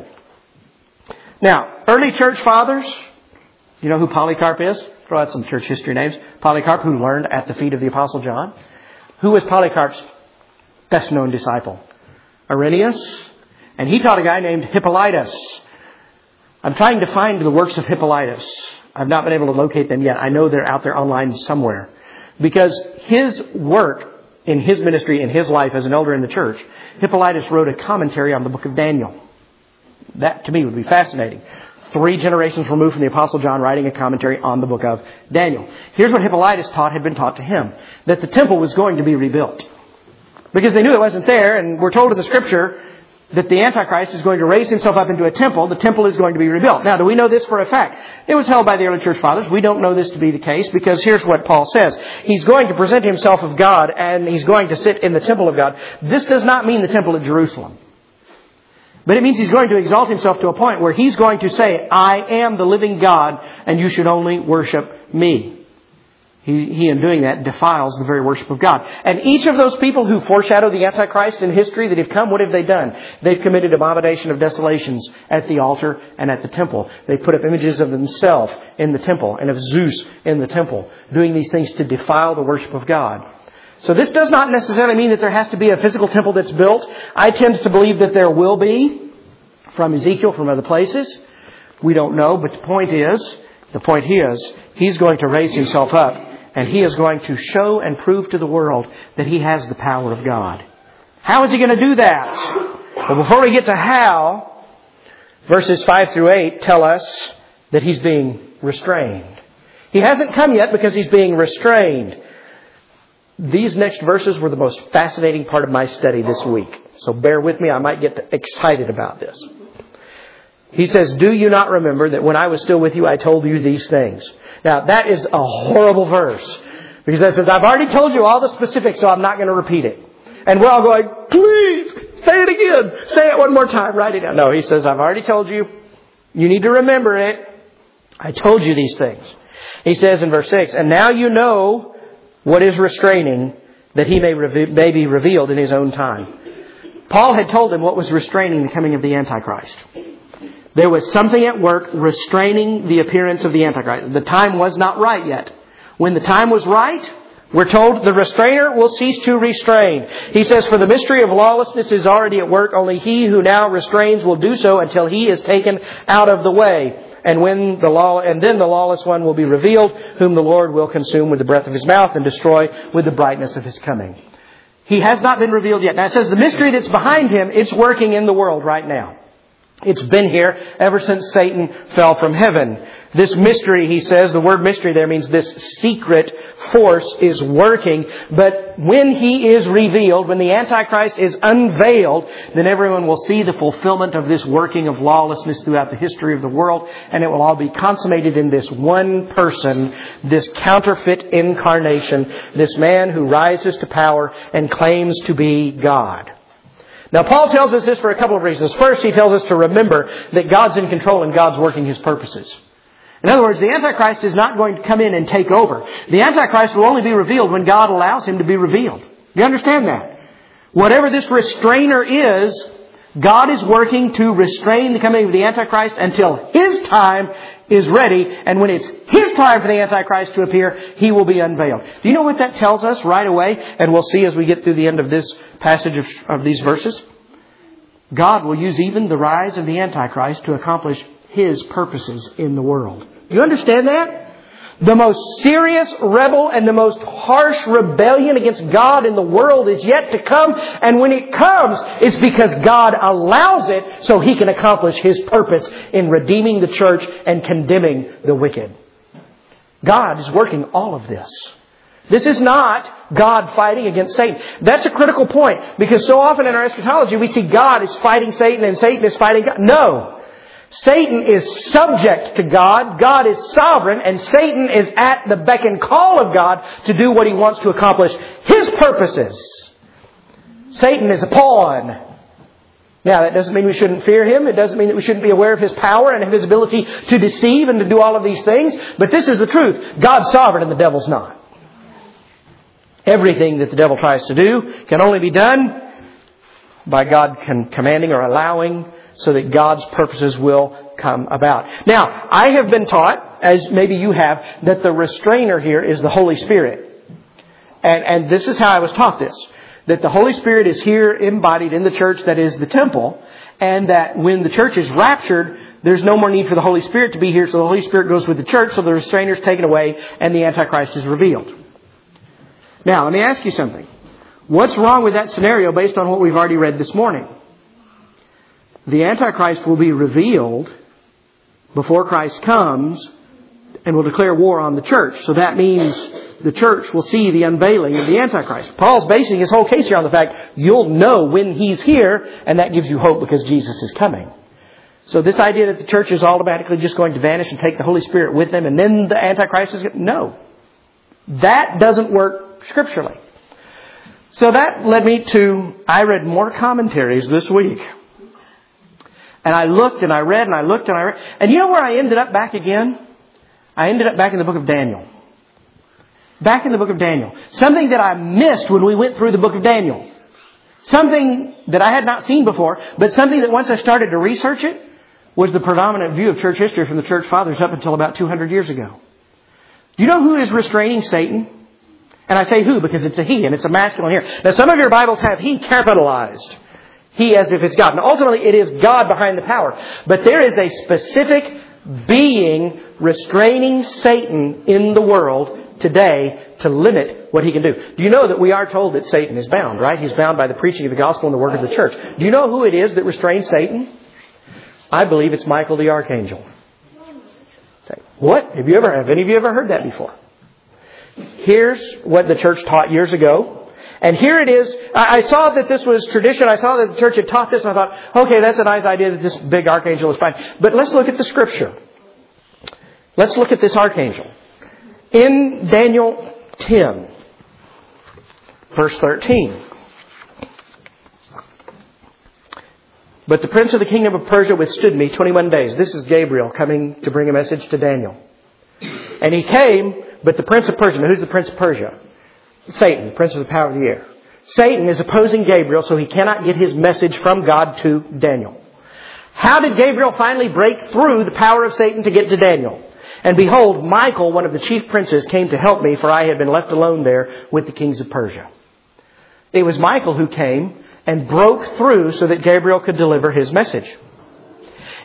Now, early church fathers, you know who Polycarp is? Throw out some church history names. Polycarp, who learned at the feet of the Apostle John. Who was Polycarp's best known disciple? Irenaeus. And he taught a guy named Hippolytus. I'm trying to find the works of Hippolytus. I've not been able to locate them yet. I know they're out there online somewhere. Because his work in his ministry, in his life as an elder in the church, Hippolytus wrote a commentary on the book of Daniel. That to me would be fascinating. 3 generations removed from the Apostle John writing a commentary on the book of Daniel. Here's what Hippolytus taught had been taught to him. That the temple was going to be rebuilt. Because they knew it wasn't there, and we're told in the Scripture that the Antichrist is going to raise himself up into a temple. The temple is going to be rebuilt. Now, do we know this for a fact? It was held by the early church fathers. We don't know this to be the case, because here's what Paul says. He's going to present himself of God, and he's going to sit in the temple of God. This does not mean the temple at Jerusalem. But it means he's going to exalt himself to a point where he's going to say, I am the living God, and you should only worship me. He in doing that defiles the very worship of God. And each of those people who foreshadow the Antichrist in history that have come, what have they done? They've committed abomination of desolations at the altar and at the temple. They put up images of themselves in the temple and of Zeus in the temple, doing these things to defile the worship of God. So this does not necessarily mean that there has to be a physical temple that's built. I tend to believe that there will be, from Ezekiel, from other places. We don't know, but the point is, he's going to raise himself up. And he is going to show and prove to the world that he has the power of God. How is he going to do that? Well, before we get to how, verses 5 through 8 tell us that he's being restrained. He hasn't come yet because he's being restrained. These next verses were the most fascinating part of my study this week. So bear with me, I might get excited about this. He says, do you not remember that when I was still with you, I told you these things? Now, that is a horrible verse. Because that says, I've already told you all the specifics, so I'm not going to repeat it. And we're all going, please, say it again. Say it one more time. Write it down. No, he says, I've already told you. You need to remember it. I told you these things. He says in verse 6, and now you know what is restraining, that he may be revealed in his own time. Paul had told them what was restraining the coming of the Antichrist. There was something at work restraining the appearance of the Antichrist. The time was not right yet. When the time was right, we're told the restrainer will cease to restrain. He says, for the mystery of lawlessness is already at work. Only he who now restrains will do so until he is taken out of the way. And then the lawless one will be revealed, whom the Lord will consume with the breath of his mouth and destroy with the brightness of his coming. He has not been revealed yet. Now it says the mystery that's behind him, it's working in the world right now. It's been here ever since Satan fell from heaven. This mystery, he says, the word mystery there means this secret force is working. But when he is revealed, when the Antichrist is unveiled, then everyone will see the fulfillment of this working of lawlessness throughout the history of the world. And it will all be consummated in this one person, this counterfeit incarnation, this man who rises to power and claims to be God. Now, Paul tells us this for a couple of reasons. First, he tells us to remember that God's in control and God's working His purposes. In other words, the Antichrist is not going to come in and take over. The Antichrist will only be revealed when God allows him to be revealed. You understand that? Whatever this restrainer is, God is working to restrain the coming of the Antichrist until His time is ready. And when it's His time for the Antichrist to appear, He will be unveiled. Do you know what that tells us right away? And we'll see as we get through the end of this passage of these verses. God will use even the rise of the Antichrist to accomplish His purposes in the world. You understand that? The most serious rebel and the most harsh rebellion against God in the world is yet to come. And when it comes, it's because God allows it so He can accomplish His purpose in redeeming the church and condemning the wicked. God is working all of this. This is not God fighting against Satan. That's a critical point, because so often in our eschatology we see God is fighting Satan and Satan is fighting God. No. Satan is subject to God. God is sovereign, and Satan is at the beck and call of God to do what he wants to accomplish His purposes. Satan is a pawn. Now, that doesn't mean we shouldn't fear him. It doesn't mean that we shouldn't be aware of his power and of his ability to deceive and to do all of these things. But this is the truth. God's sovereign and the devil's not. Everything that the devil tries to do can only be done by God commanding or allowing, so that God's purposes will come about. Now, I have been taught, as maybe you have, that the restrainer here is the Holy Spirit. And this is how I was taught this. That the Holy Spirit is here embodied in the church that is the temple. And that when the church is raptured, there's no more need for the Holy Spirit to be here. So the Holy Spirit goes with the church. So the restrainer is taken away and the Antichrist is revealed. Now, let me ask you something. What's wrong with that scenario based on what we've already read this morning? The Antichrist will be revealed before Christ comes and will declare war on the church. So that means the church will see the unveiling of the Antichrist. Paul's basing his whole case here on the fact you'll know when he's here, and that gives you hope because Jesus is coming. So this idea that the church is automatically just going to vanish and take the Holy Spirit with them and then the Antichrist is going to... No. That doesn't work scripturally. So that led me to... I read more commentaries this week. And I looked and I read and I looked and I read. And you know where I ended up back again? I ended up back in the book of Daniel. Back in the book of Daniel. Something that I missed when we went through the book of Daniel. Something that I had not seen before, but something that once I started to research it, was the predominant view of church history from the church fathers up until about 200 years ago. Do you know who is restraining Satan? And I say who because it's a he and it's a masculine here. Now some of your Bibles have he capitalized. He as if it's God. And ultimately it is God behind the power. But there is a specific being restraining Satan in the world today to limit what he can do. Do you know that we are told that Satan is bound, right? He's bound by the preaching of the gospel and the work of the church. Do you know who it is that restrains Satan? I believe it's Michael the Archangel. Say, what? Have any of you ever heard that before? Here's what the church taught years ago. And here it is. I saw that this was tradition. I saw that the church had taught this. And I thought, okay, that's a nice idea that this big archangel is fine. But let's look at the scripture. Let's look at this archangel. In Daniel 10, verse 13. But the prince of the kingdom of Persia withstood me 21 days. This is Gabriel coming to bring a message to Daniel. And he came, but the prince of Persia. Now, who's the prince of Persia? Satan, the prince of the power of the air. Satan is opposing Gabriel, so he cannot get his message from God to Daniel. How did Gabriel finally break through the power of Satan to get to Daniel? And behold, Michael, one of the chief princes, came to help me, for I had been left alone there with the kings of Persia. It was Michael who came and broke through so that Gabriel could deliver his message.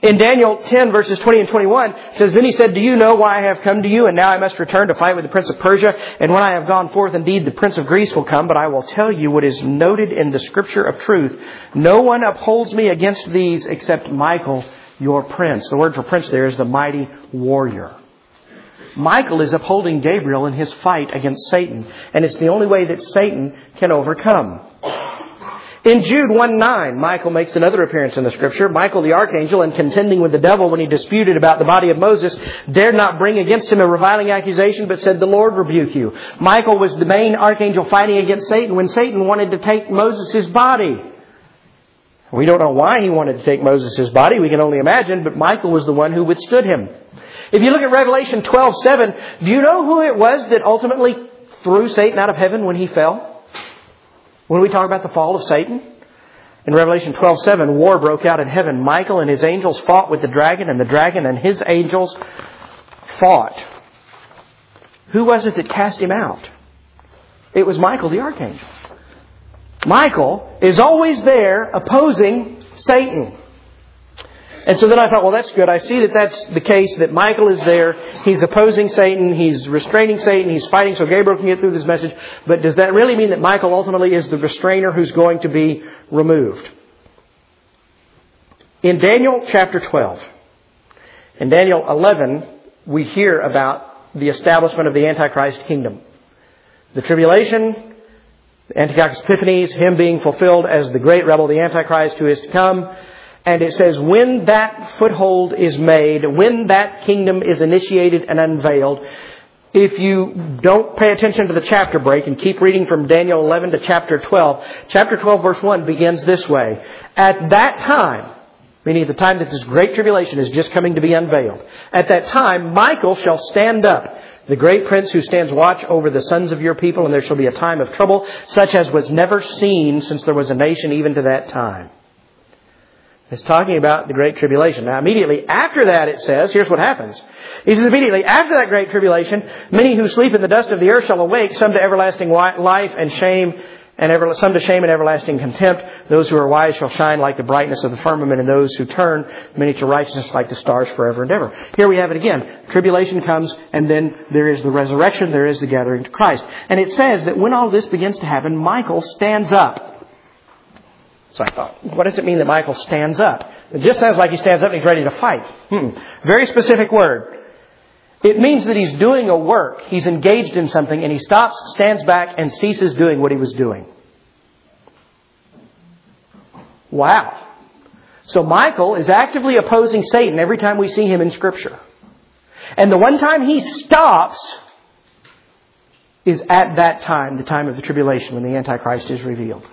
In Daniel 10 verses 20 and 21, it says, Then he said, Do you know why I have come to you? And now I must return to fight with the prince of Persia. And when I have gone forth, indeed, the prince of Greece will come. But I will tell you what is noted in the scripture of truth. No one upholds me against these except Michael, your prince. The word for prince there is the mighty warrior. Michael is upholding Gabriel in his fight against Satan. And it's the only way that Satan can overcome. In Jude 1:9, Michael makes another appearance in the Scripture. Michael the archangel, in contending with the devil when he disputed about the body of Moses, dared not bring against him a reviling accusation, but said, The Lord rebuke you. Michael was the main archangel fighting against Satan when Satan wanted to take Moses' body. We don't know why he wanted to take Moses' body. We can only imagine, but Michael was the one who withstood him. If you look at Revelation 12:7, do you know who it was that ultimately threw Satan out of heaven when he fell? When we talk about the fall of Satan, in Revelation 12:7, war broke out in heaven. Michael and his angels fought with the dragon and his angels fought. Who was it that cast him out? It was Michael the archangel. Michael is always there opposing Satan. And so then I thought, well, that's good. I see that that's the case, that Michael is there. He's opposing Satan. He's restraining Satan. He's fighting so Gabriel can get through this message. But does that really mean that Michael ultimately is the restrainer who's going to be removed? In Daniel chapter 12, in Daniel 11, we hear about the establishment of the Antichrist kingdom. The tribulation, Antiochus Epiphanes, him being fulfilled as the great rebel, the Antichrist who is to come. And it says, when that foothold is made, when that kingdom is initiated and unveiled, if you don't pay attention to the chapter break and keep reading from Daniel 11 to chapter 12, chapter 12 verse 1 begins this way. At that time, meaning at the time that this great tribulation is just coming to be unveiled, at that time Michael shall stand up, the great prince who stands watch over the sons of your people, and there shall be a time of trouble such as was never seen since there was a nation even to that time. It's talking about the Great Tribulation. Now, immediately after that, it says, here's what happens. He says, immediately after that Great Tribulation, many who sleep in the dust of the earth shall awake, some to everlasting life and shame, and some to shame and everlasting contempt. Those who are wise shall shine like the brightness of the firmament, and those who turn, many to righteousness like the stars forever and ever. Here we have it again. Tribulation comes, and then there is the resurrection, there is the gathering to Christ. And it says that when all this begins to happen, Michael stands up. So I thought, what does it mean that Michael stands up? It just sounds like he stands up and he's ready to fight. Very specific word. It means that he's doing a work. He's engaged in something and he stops, stands back and ceases doing what he was doing. Wow. So Michael is actively opposing Satan every time we see him in Scripture. And the one time he stops is at that time, the time of the tribulation when the Antichrist is revealed.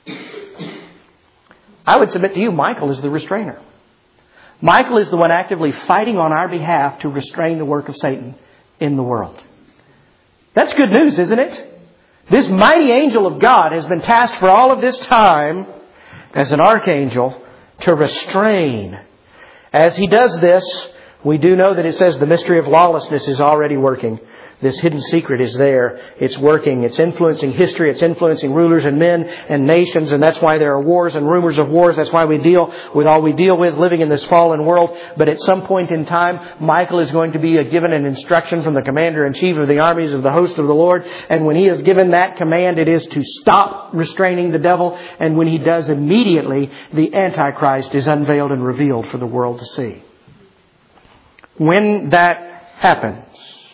I would submit to you, Michael is the restrainer. Michael is the one actively fighting on our behalf to restrain the work of Satan in the world. That's good news, isn't it? This mighty angel of God has been tasked for all of this time as an archangel to restrain. As he does this, we do know that it says the mystery of lawlessness is already working. This hidden secret is there. It's working. It's influencing history. It's influencing rulers and men and nations. And that's why there are wars and rumors of wars. That's why we deal with all we deal with living in this fallen world. But at some point in time, Michael is going to be given an instruction from the commander-in-chief of the armies of the host of the Lord. And when he is given that command, it is to stop restraining the devil. And when he does, immediately the Antichrist is unveiled and revealed for the world to see. When that happens,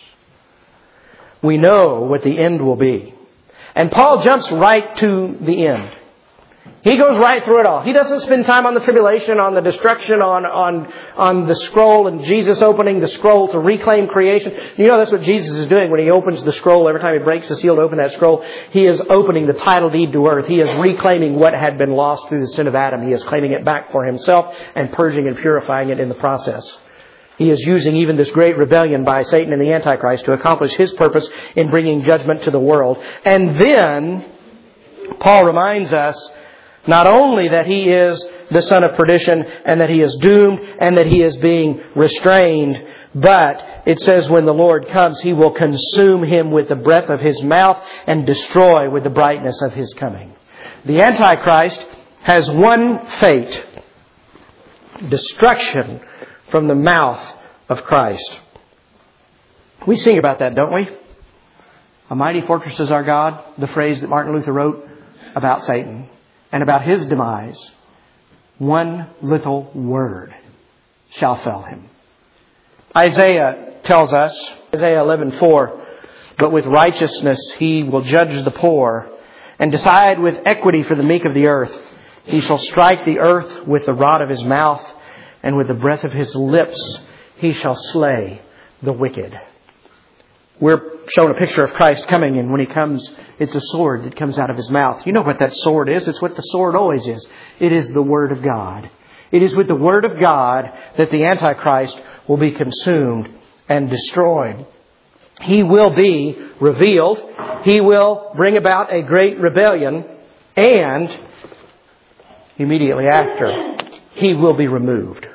we know what the end will be. And Paul jumps right to the end. He goes right through it all. He doesn't spend time on the tribulation, on the destruction, on the scroll, and Jesus opening the scroll to reclaim creation. You know that's what Jesus is doing when He opens the scroll. Every time He breaks the seal to open that scroll, He is opening the title deed to earth. He is reclaiming what had been lost through the sin of Adam. He is claiming it back for Himself and purging and purifying it in the process. He is using even this great rebellion by Satan and the Antichrist to accomplish His purpose in bringing judgment to the world. And then Paul reminds us not only that he is the son of perdition and that he is doomed and that he is being restrained, but it says when the Lord comes, He will consume him with the breath of His mouth and destroy with the brightness of His coming. The Antichrist has one fate. destruction from the mouth of Christ. We sing about that, don't we? A mighty fortress is our God, the phrase that Martin Luther wrote about Satan and about his demise. One little word shall fell him. Isaiah tells us, Isaiah 11:4, but with righteousness he will judge the poor and decide with equity for the meek of the earth. He shall strike the earth with the rod of his mouth, and with the breath of his lips he shall slay the wicked. We're shown a picture of Christ coming, and when He comes, it's a sword that comes out of His mouth. You know what that sword is? It's what the sword always is. It is the Word of God. It is with the Word of God that the Antichrist will be consumed and destroyed. He will be revealed. He will bring about a great rebellion, and immediately after, He will be removed.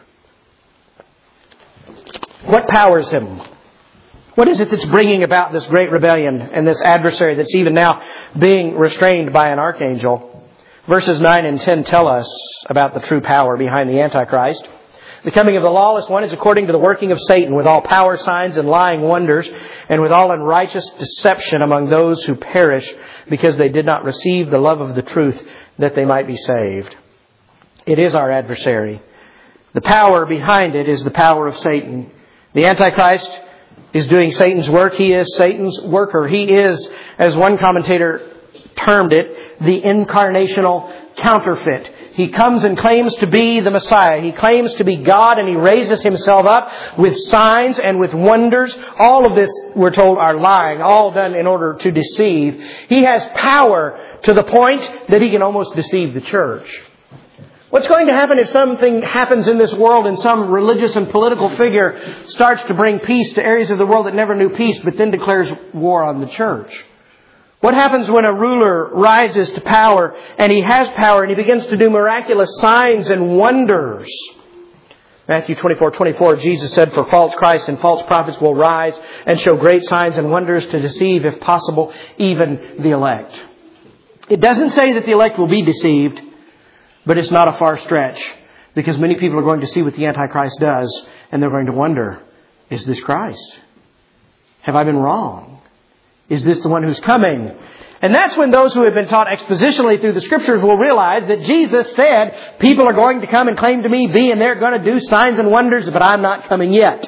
What powers Him? What is it that's bringing about this great rebellion and this adversary that's even now being restrained by an archangel? Verses 9 and 10 tell us about the true power behind the Antichrist. The coming of the lawless one is according to the working of Satan, with all power, signs, and lying wonders, and with all unrighteous deception among those who perish, because they did not receive the love of the truth, that they might be saved. It is our adversary. The power behind it is the power of Satan. The Antichrist is doing Satan's work. He is Satan's worker. He is, as one commentator termed it, the incarnational counterfeit. He comes and claims to be the Messiah. He claims to be God, and he raises himself up with signs and with wonders. All of this, we're told, are lying, all done in order to deceive. He has power to the point that he can almost deceive the church. What's going to happen if something happens in this world and some religious and political figure starts to bring peace to areas of the world that never knew peace, but then declares war on the church? What happens when a ruler rises to power, and he has power, and he begins to do miraculous signs and wonders? Matthew 24:24, Jesus said, "For false Christs and false prophets will rise and show great signs and wonders to deceive, if possible, even the elect." It doesn't say that the elect will be deceived, but it's not a far stretch, because many people are going to see what the Antichrist does, and they're going to wonder, is this Christ? Have I been wrong? Is this the one who's coming? And that's when those who have been taught expositionally through the Scriptures will realize that Jesus said, people are going to come and claim to me, and they're going to do signs and wonders, but I'm not coming yet.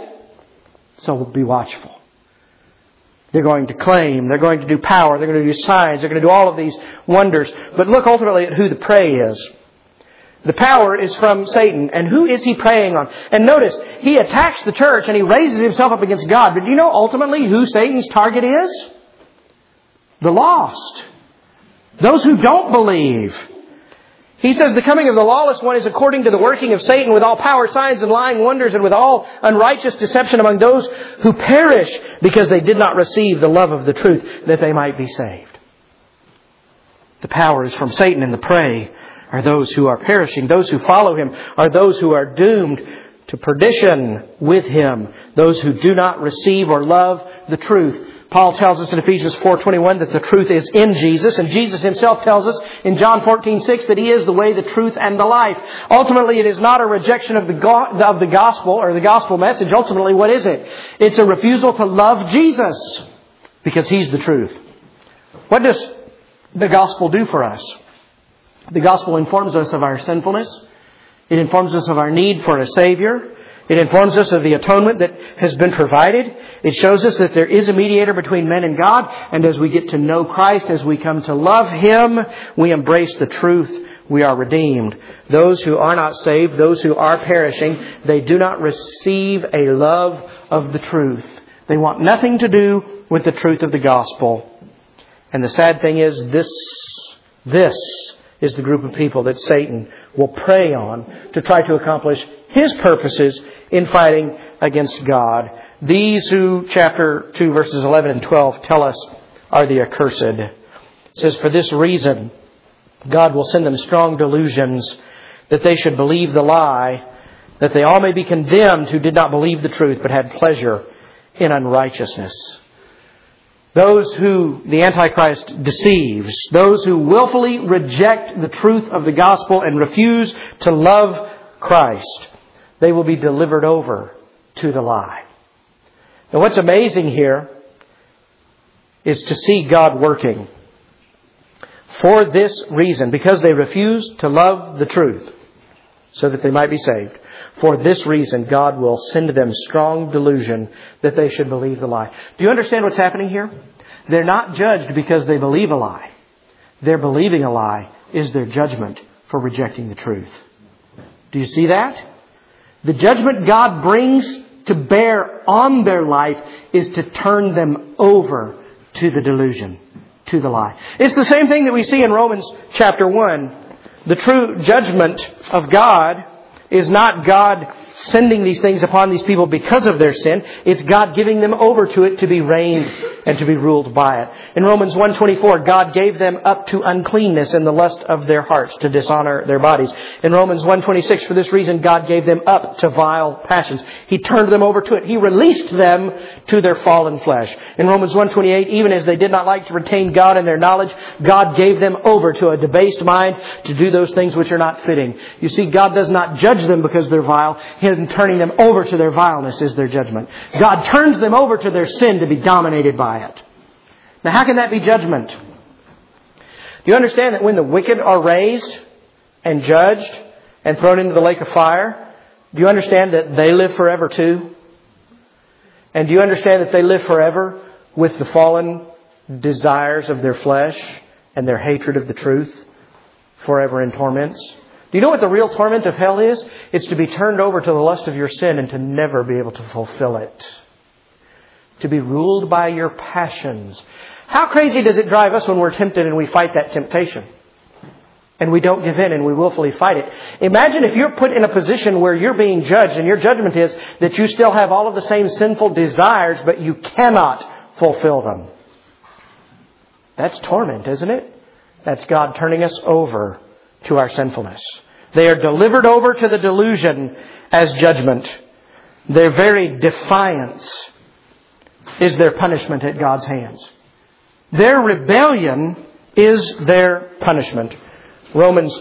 So be watchful. They're going to claim, they're going to do power, they're going to do signs, they're going to do all of these wonders. But look ultimately at who the prey is. The power is from Satan. And who is he preying on? And notice, he attacks the church and he raises himself up against God. But do you know ultimately who Satan's target is? The lost. Those who don't believe. He says the coming of the lawless one is according to the working of Satan, with all power, signs, and lying wonders, and with all unrighteous deception among those who perish, because they did not receive the love of the truth, that they might be saved. The power is from Satan, and the prey are those who are perishing. Those who follow him are those who are doomed to perdition with him. Those who do not receive or love the truth. Paul tells us in Ephesians 4:21 that the truth is in Jesus. And Jesus himself tells us in John 14:6 that he is the way, the truth, and the life. Ultimately, it is not a rejection of the gospel or the gospel message. Ultimately, what is it? It's a refusal to love Jesus, because he's the truth. What does the gospel do for us? The gospel informs us of our sinfulness. It informs us of our need for a Savior. It informs us of the atonement that has been provided. It shows us that there is a mediator between men and God. And as we get to know Christ, as we come to love him, we embrace the truth. We are redeemed. Those who are not saved, those who are perishing, they do not receive a love of the truth. They want nothing to do with the truth of the gospel. And the sad thing is, this is the group of people that Satan will prey on to try to accomplish his purposes in fighting against God. These who, chapter 2, verses 11 and 12, tell us are the accursed. It says, "For this reason, God will send them strong delusions, that they should believe the lie, that they all may be condemned who did not believe the truth, but had pleasure in unrighteousness." Those who the Antichrist deceives, those who willfully reject the truth of the gospel and refuse to love Christ, they will be delivered over to the lie. Now what's amazing here is to see God working. For this reason, because they refused to love the truth so that they might be saved, for this reason God will send them strong delusion that they should believe the lie. Do you understand what's happening here? They're not judged because they believe a lie. Their believing a lie is their judgment for rejecting the truth. Do you see that? The judgment God brings to bear on their life is to turn them over to the delusion, to the lie. It's the same thing that we see in Romans chapter 1. The true judgment of God is not God sending these things upon these people because of their sin. It's God giving them over to it to be reigned and to be ruled by it. In Romans 1:24, God gave them up to uncleanness in the lust of their hearts to dishonor their bodies. In Romans 1:26, for this reason, God gave them up to vile passions. He turned them over to it. He released them to their fallen flesh. In Romans 1:28, even as they did not like to retain God in their knowledge, God gave them over to a debased mind to do those things which are not fitting. You see, God does not judge them because they're vile. Him turning them over to their vileness is their judgment. God turns them over to their sin to be dominated by it. Now, how can that be judgment? Do you understand that when the wicked are raised and judged and thrown into the lake of fire, do you understand that they live forever too? And do you understand that they live forever with the fallen desires of their flesh and their hatred of the truth, forever in torments? Do you know what the real torment of hell is? It's to be turned over to the lust of your sin and to never be able to fulfill it. To be ruled by your passions. How crazy does it drive us when we're tempted and we fight that temptation? And we don't give in and we willfully fight it. Imagine if you're put in a position where you're being judged and your judgment is that you still have all of the same sinful desires, but you cannot fulfill them. That's torment, isn't it? That's God turning us over to our sinfulness. They are delivered over to the delusion as judgment. Their very defiance is their punishment at God's hands. Their rebellion is their punishment. Romans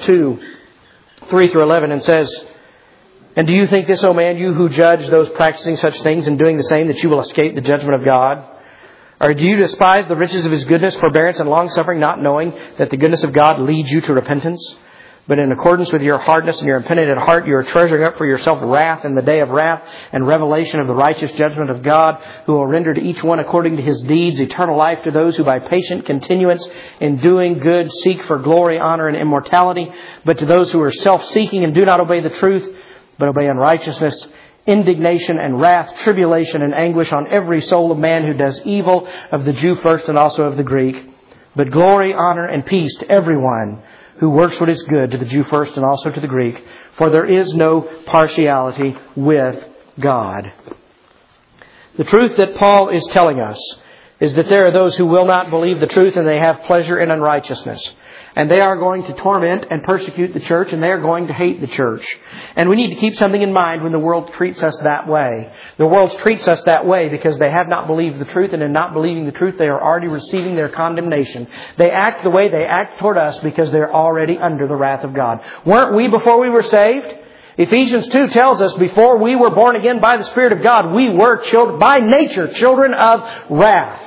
2:3-11, and says, and do you think this, O man, you who judge those practicing such things and doing the same, that you will escape the judgment of God? Or do you despise the riches of His goodness, forbearance, and long-suffering, not knowing that the goodness of God leads you to repentance? But in accordance with your hardness and your impenitent heart, you are treasuring up for yourself wrath in the day of wrath and revelation of the righteous judgment of God, who will render to each one according to his deeds eternal life to those who by patient continuance in doing good seek for glory, honor, and immortality. But to those who are self-seeking and do not obey the truth, but obey unrighteousness, indignation and wrath, tribulation and anguish on every soul of man who does evil, of the Jew first and also of the Greek. But glory, honor, and peace to everyone who works what is good, to the Jew first and also to the Greek. For there is no partiality with God. The truth that Paul is telling us is that there are those who will not believe the truth and they have pleasure in unrighteousness. And they are going to torment and persecute the church, and they are going to hate the church. And we need to keep something in mind when the world treats us that way. The world treats us that way because they have not believed the truth, and in not believing the truth, they are already receiving their condemnation. They act the way they act toward us because they're already under the wrath of God. Weren't we before we were saved? Ephesians 2 tells us before we were born again by the Spirit of God, we were children, by nature, children of wrath.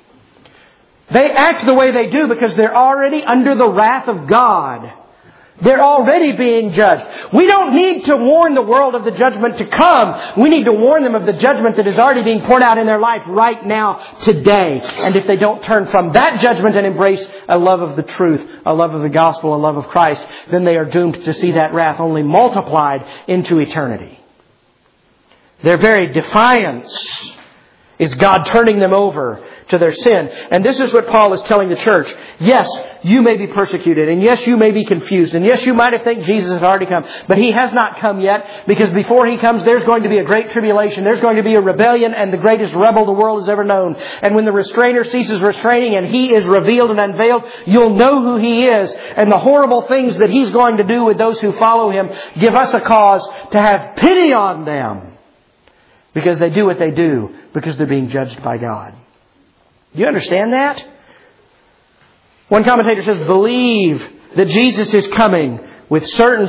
They act the way they do because they're already under the wrath of God. They're already being judged. We don't need to warn the world of the judgment to come. We need to warn them of the judgment that is already being poured out in their life right now, today. And if they don't turn from that judgment and embrace a love of the truth, a love of the gospel, a love of Christ, then they are doomed to see that wrath only multiplied into eternity. Their very defiance is God turning them over to their sin. And this is what Paul is telling the church. Yes, you may be persecuted. And yes, you may be confused. And yes, you might have think Jesus has already come. But He has not come yet. Because before He comes, there's going to be a great tribulation. There's going to be a rebellion and the greatest rebel the world has ever known. And when the restrainer ceases restraining and He is revealed and unveiled, you'll know who He is. And the horrible things that He's going to do with those who follow Him give us a cause to have pity on them. Because they do what they do because they're being judged by God. Do you understand that? One commentator says, believe that Jesus is coming with certainty,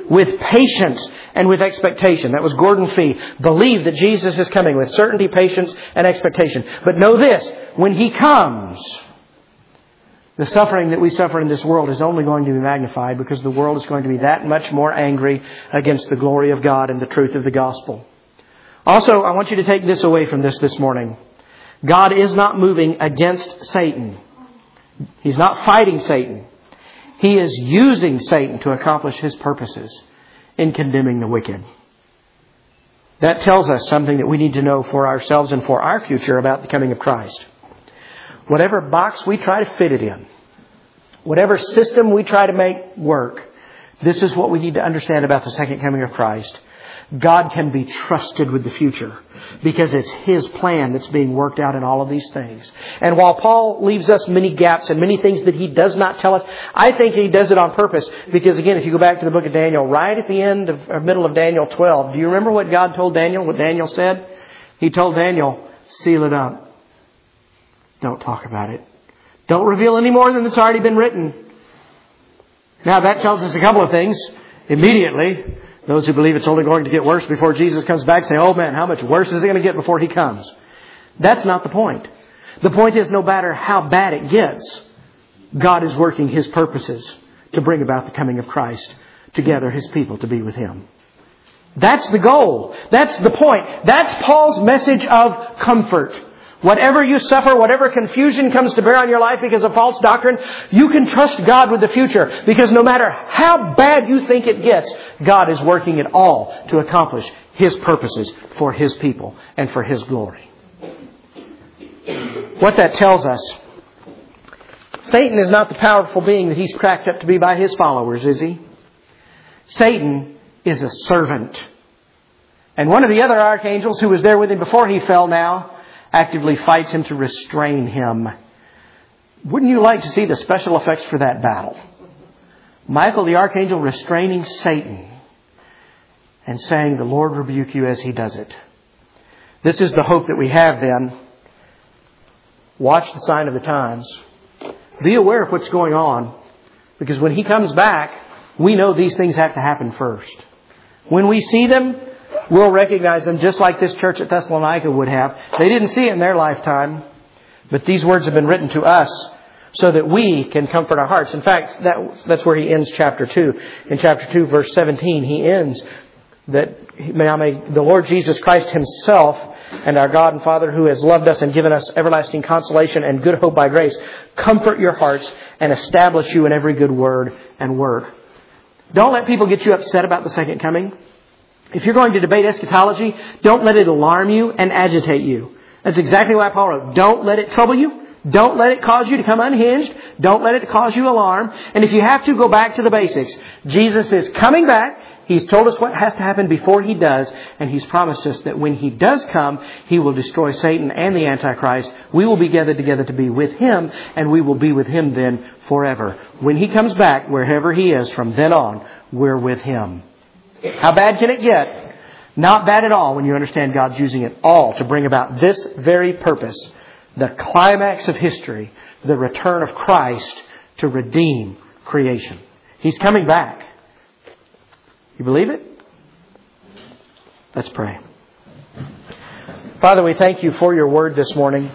with patience and with expectation. That was Gordon Fee. Believe that Jesus is coming with certainty, patience, and expectation. But know this, when He comes, the suffering that we suffer in this world is only going to be magnified because the world is going to be that much more angry against the glory of God and the truth of the gospel. Also, I want you to take this away from this morning. God is not moving against Satan. He's not fighting Satan. He is using Satan to accomplish His purposes in condemning the wicked. That tells us something that we need to know for ourselves and for our future about the coming of Christ. Whatever box we try to fit it in, whatever system we try to make work, this is what we need to understand about the second coming of Christ. God can be trusted with the future because it's His plan that's being worked out in all of these things. And while Paul leaves us many gaps and many things that he does not tell us, I think he does it on purpose. Because again, if you go back to the book of Daniel, right at the end of or middle of Daniel 12, do you remember what God told Daniel, what Daniel said? He told Daniel, seal it up. Don't talk about it. Don't reveal any more than it's already been written. Now that tells us a couple of things. Immediately, those who believe it's only going to get worse before Jesus comes back say, oh man, how much worse is it going to get before He comes? That's not the point. The point is, no matter how bad it gets, God is working His purposes to bring about the coming of Christ, to gather His people to be with Him. That's the goal. That's the point. That's Paul's message of comfort. Whatever you suffer, whatever confusion comes to bear on your life because of false doctrine, you can trust God with the future. Because no matter how bad you think it gets, God is working it all to accomplish His purposes for His people and for His glory. What that tells us, Satan is not the powerful being that he's cracked up to be by his followers, is he? Satan is a servant. And one of the other archangels who was there with him before he fell now actively fights him to restrain him. Wouldn't you like to see the special effects for that battle? Michael the archangel restraining Satan and saying, the Lord rebuke you as He does it. This is the hope that we have then. Watch the sign of the times. Be aware of what's going on. Because when He comes back, we know these things have to happen first. When we see them, we'll recognize them just like this church at Thessalonica would have. They didn't see it in their lifetime, but these words have been written to us so that we can comfort our hearts. In fact, that's where he ends chapter 2. In chapter 2, verse 17, he ends that may the Lord Jesus Christ Himself and our God and Father who has loved us and given us everlasting consolation and good hope by grace, comfort your hearts and establish you in every good word and work. Don't let people get you upset about the second coming. If you're going to debate eschatology, don't let it alarm you and agitate you. That's exactly why Paul wrote, don't let it trouble you. Don't let it cause you to come unhinged. Don't let it cause you alarm. And if you have to, go back to the basics. Jesus is coming back. He's told us what has to happen before He does. And He's promised us that when He does come, He will destroy Satan and the Antichrist. We will be gathered together to be with Him. And we will be with Him then forever. When He comes back, wherever He is, from then on, we're with Him. How bad can it get? Not bad at all when you understand God's using it all to bring about this very purpose. The climax of history. The return of Christ to redeem creation. He's coming back. You believe it? Let's pray. Father, we thank You for Your word this morning.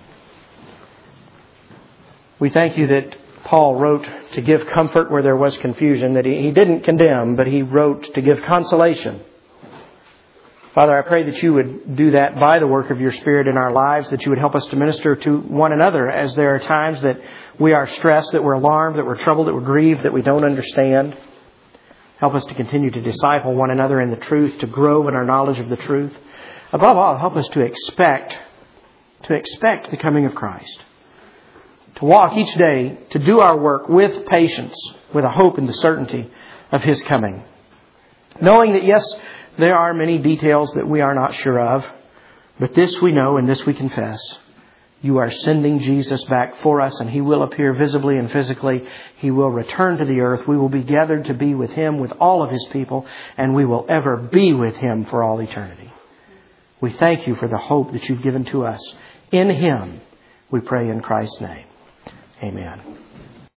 We thank You that Paul wrote to give comfort where there was confusion, that he didn't condemn, but he wrote to give consolation. Father, I pray that You would do that by the work of Your Spirit in our lives, that You would help us to minister to one another as there are times that we are stressed, that we're alarmed, that we're troubled, that we're grieved, that we don't understand. Help us to continue to disciple one another in the truth, to grow in our knowledge of the truth. Above all, help us to expect the coming of Christ. To walk each day, to do our work with patience, with a hope and the certainty of His coming. Knowing that, yes, there are many details that we are not sure of, but this we know and this we confess. You are sending Jesus back for us, and He will appear visibly and physically. He will return to the earth. We will be gathered to be with Him, with all of His people, and we will ever be with Him for all eternity. We thank You for the hope that You've given to us. In Him, we pray in Christ's name. Amen.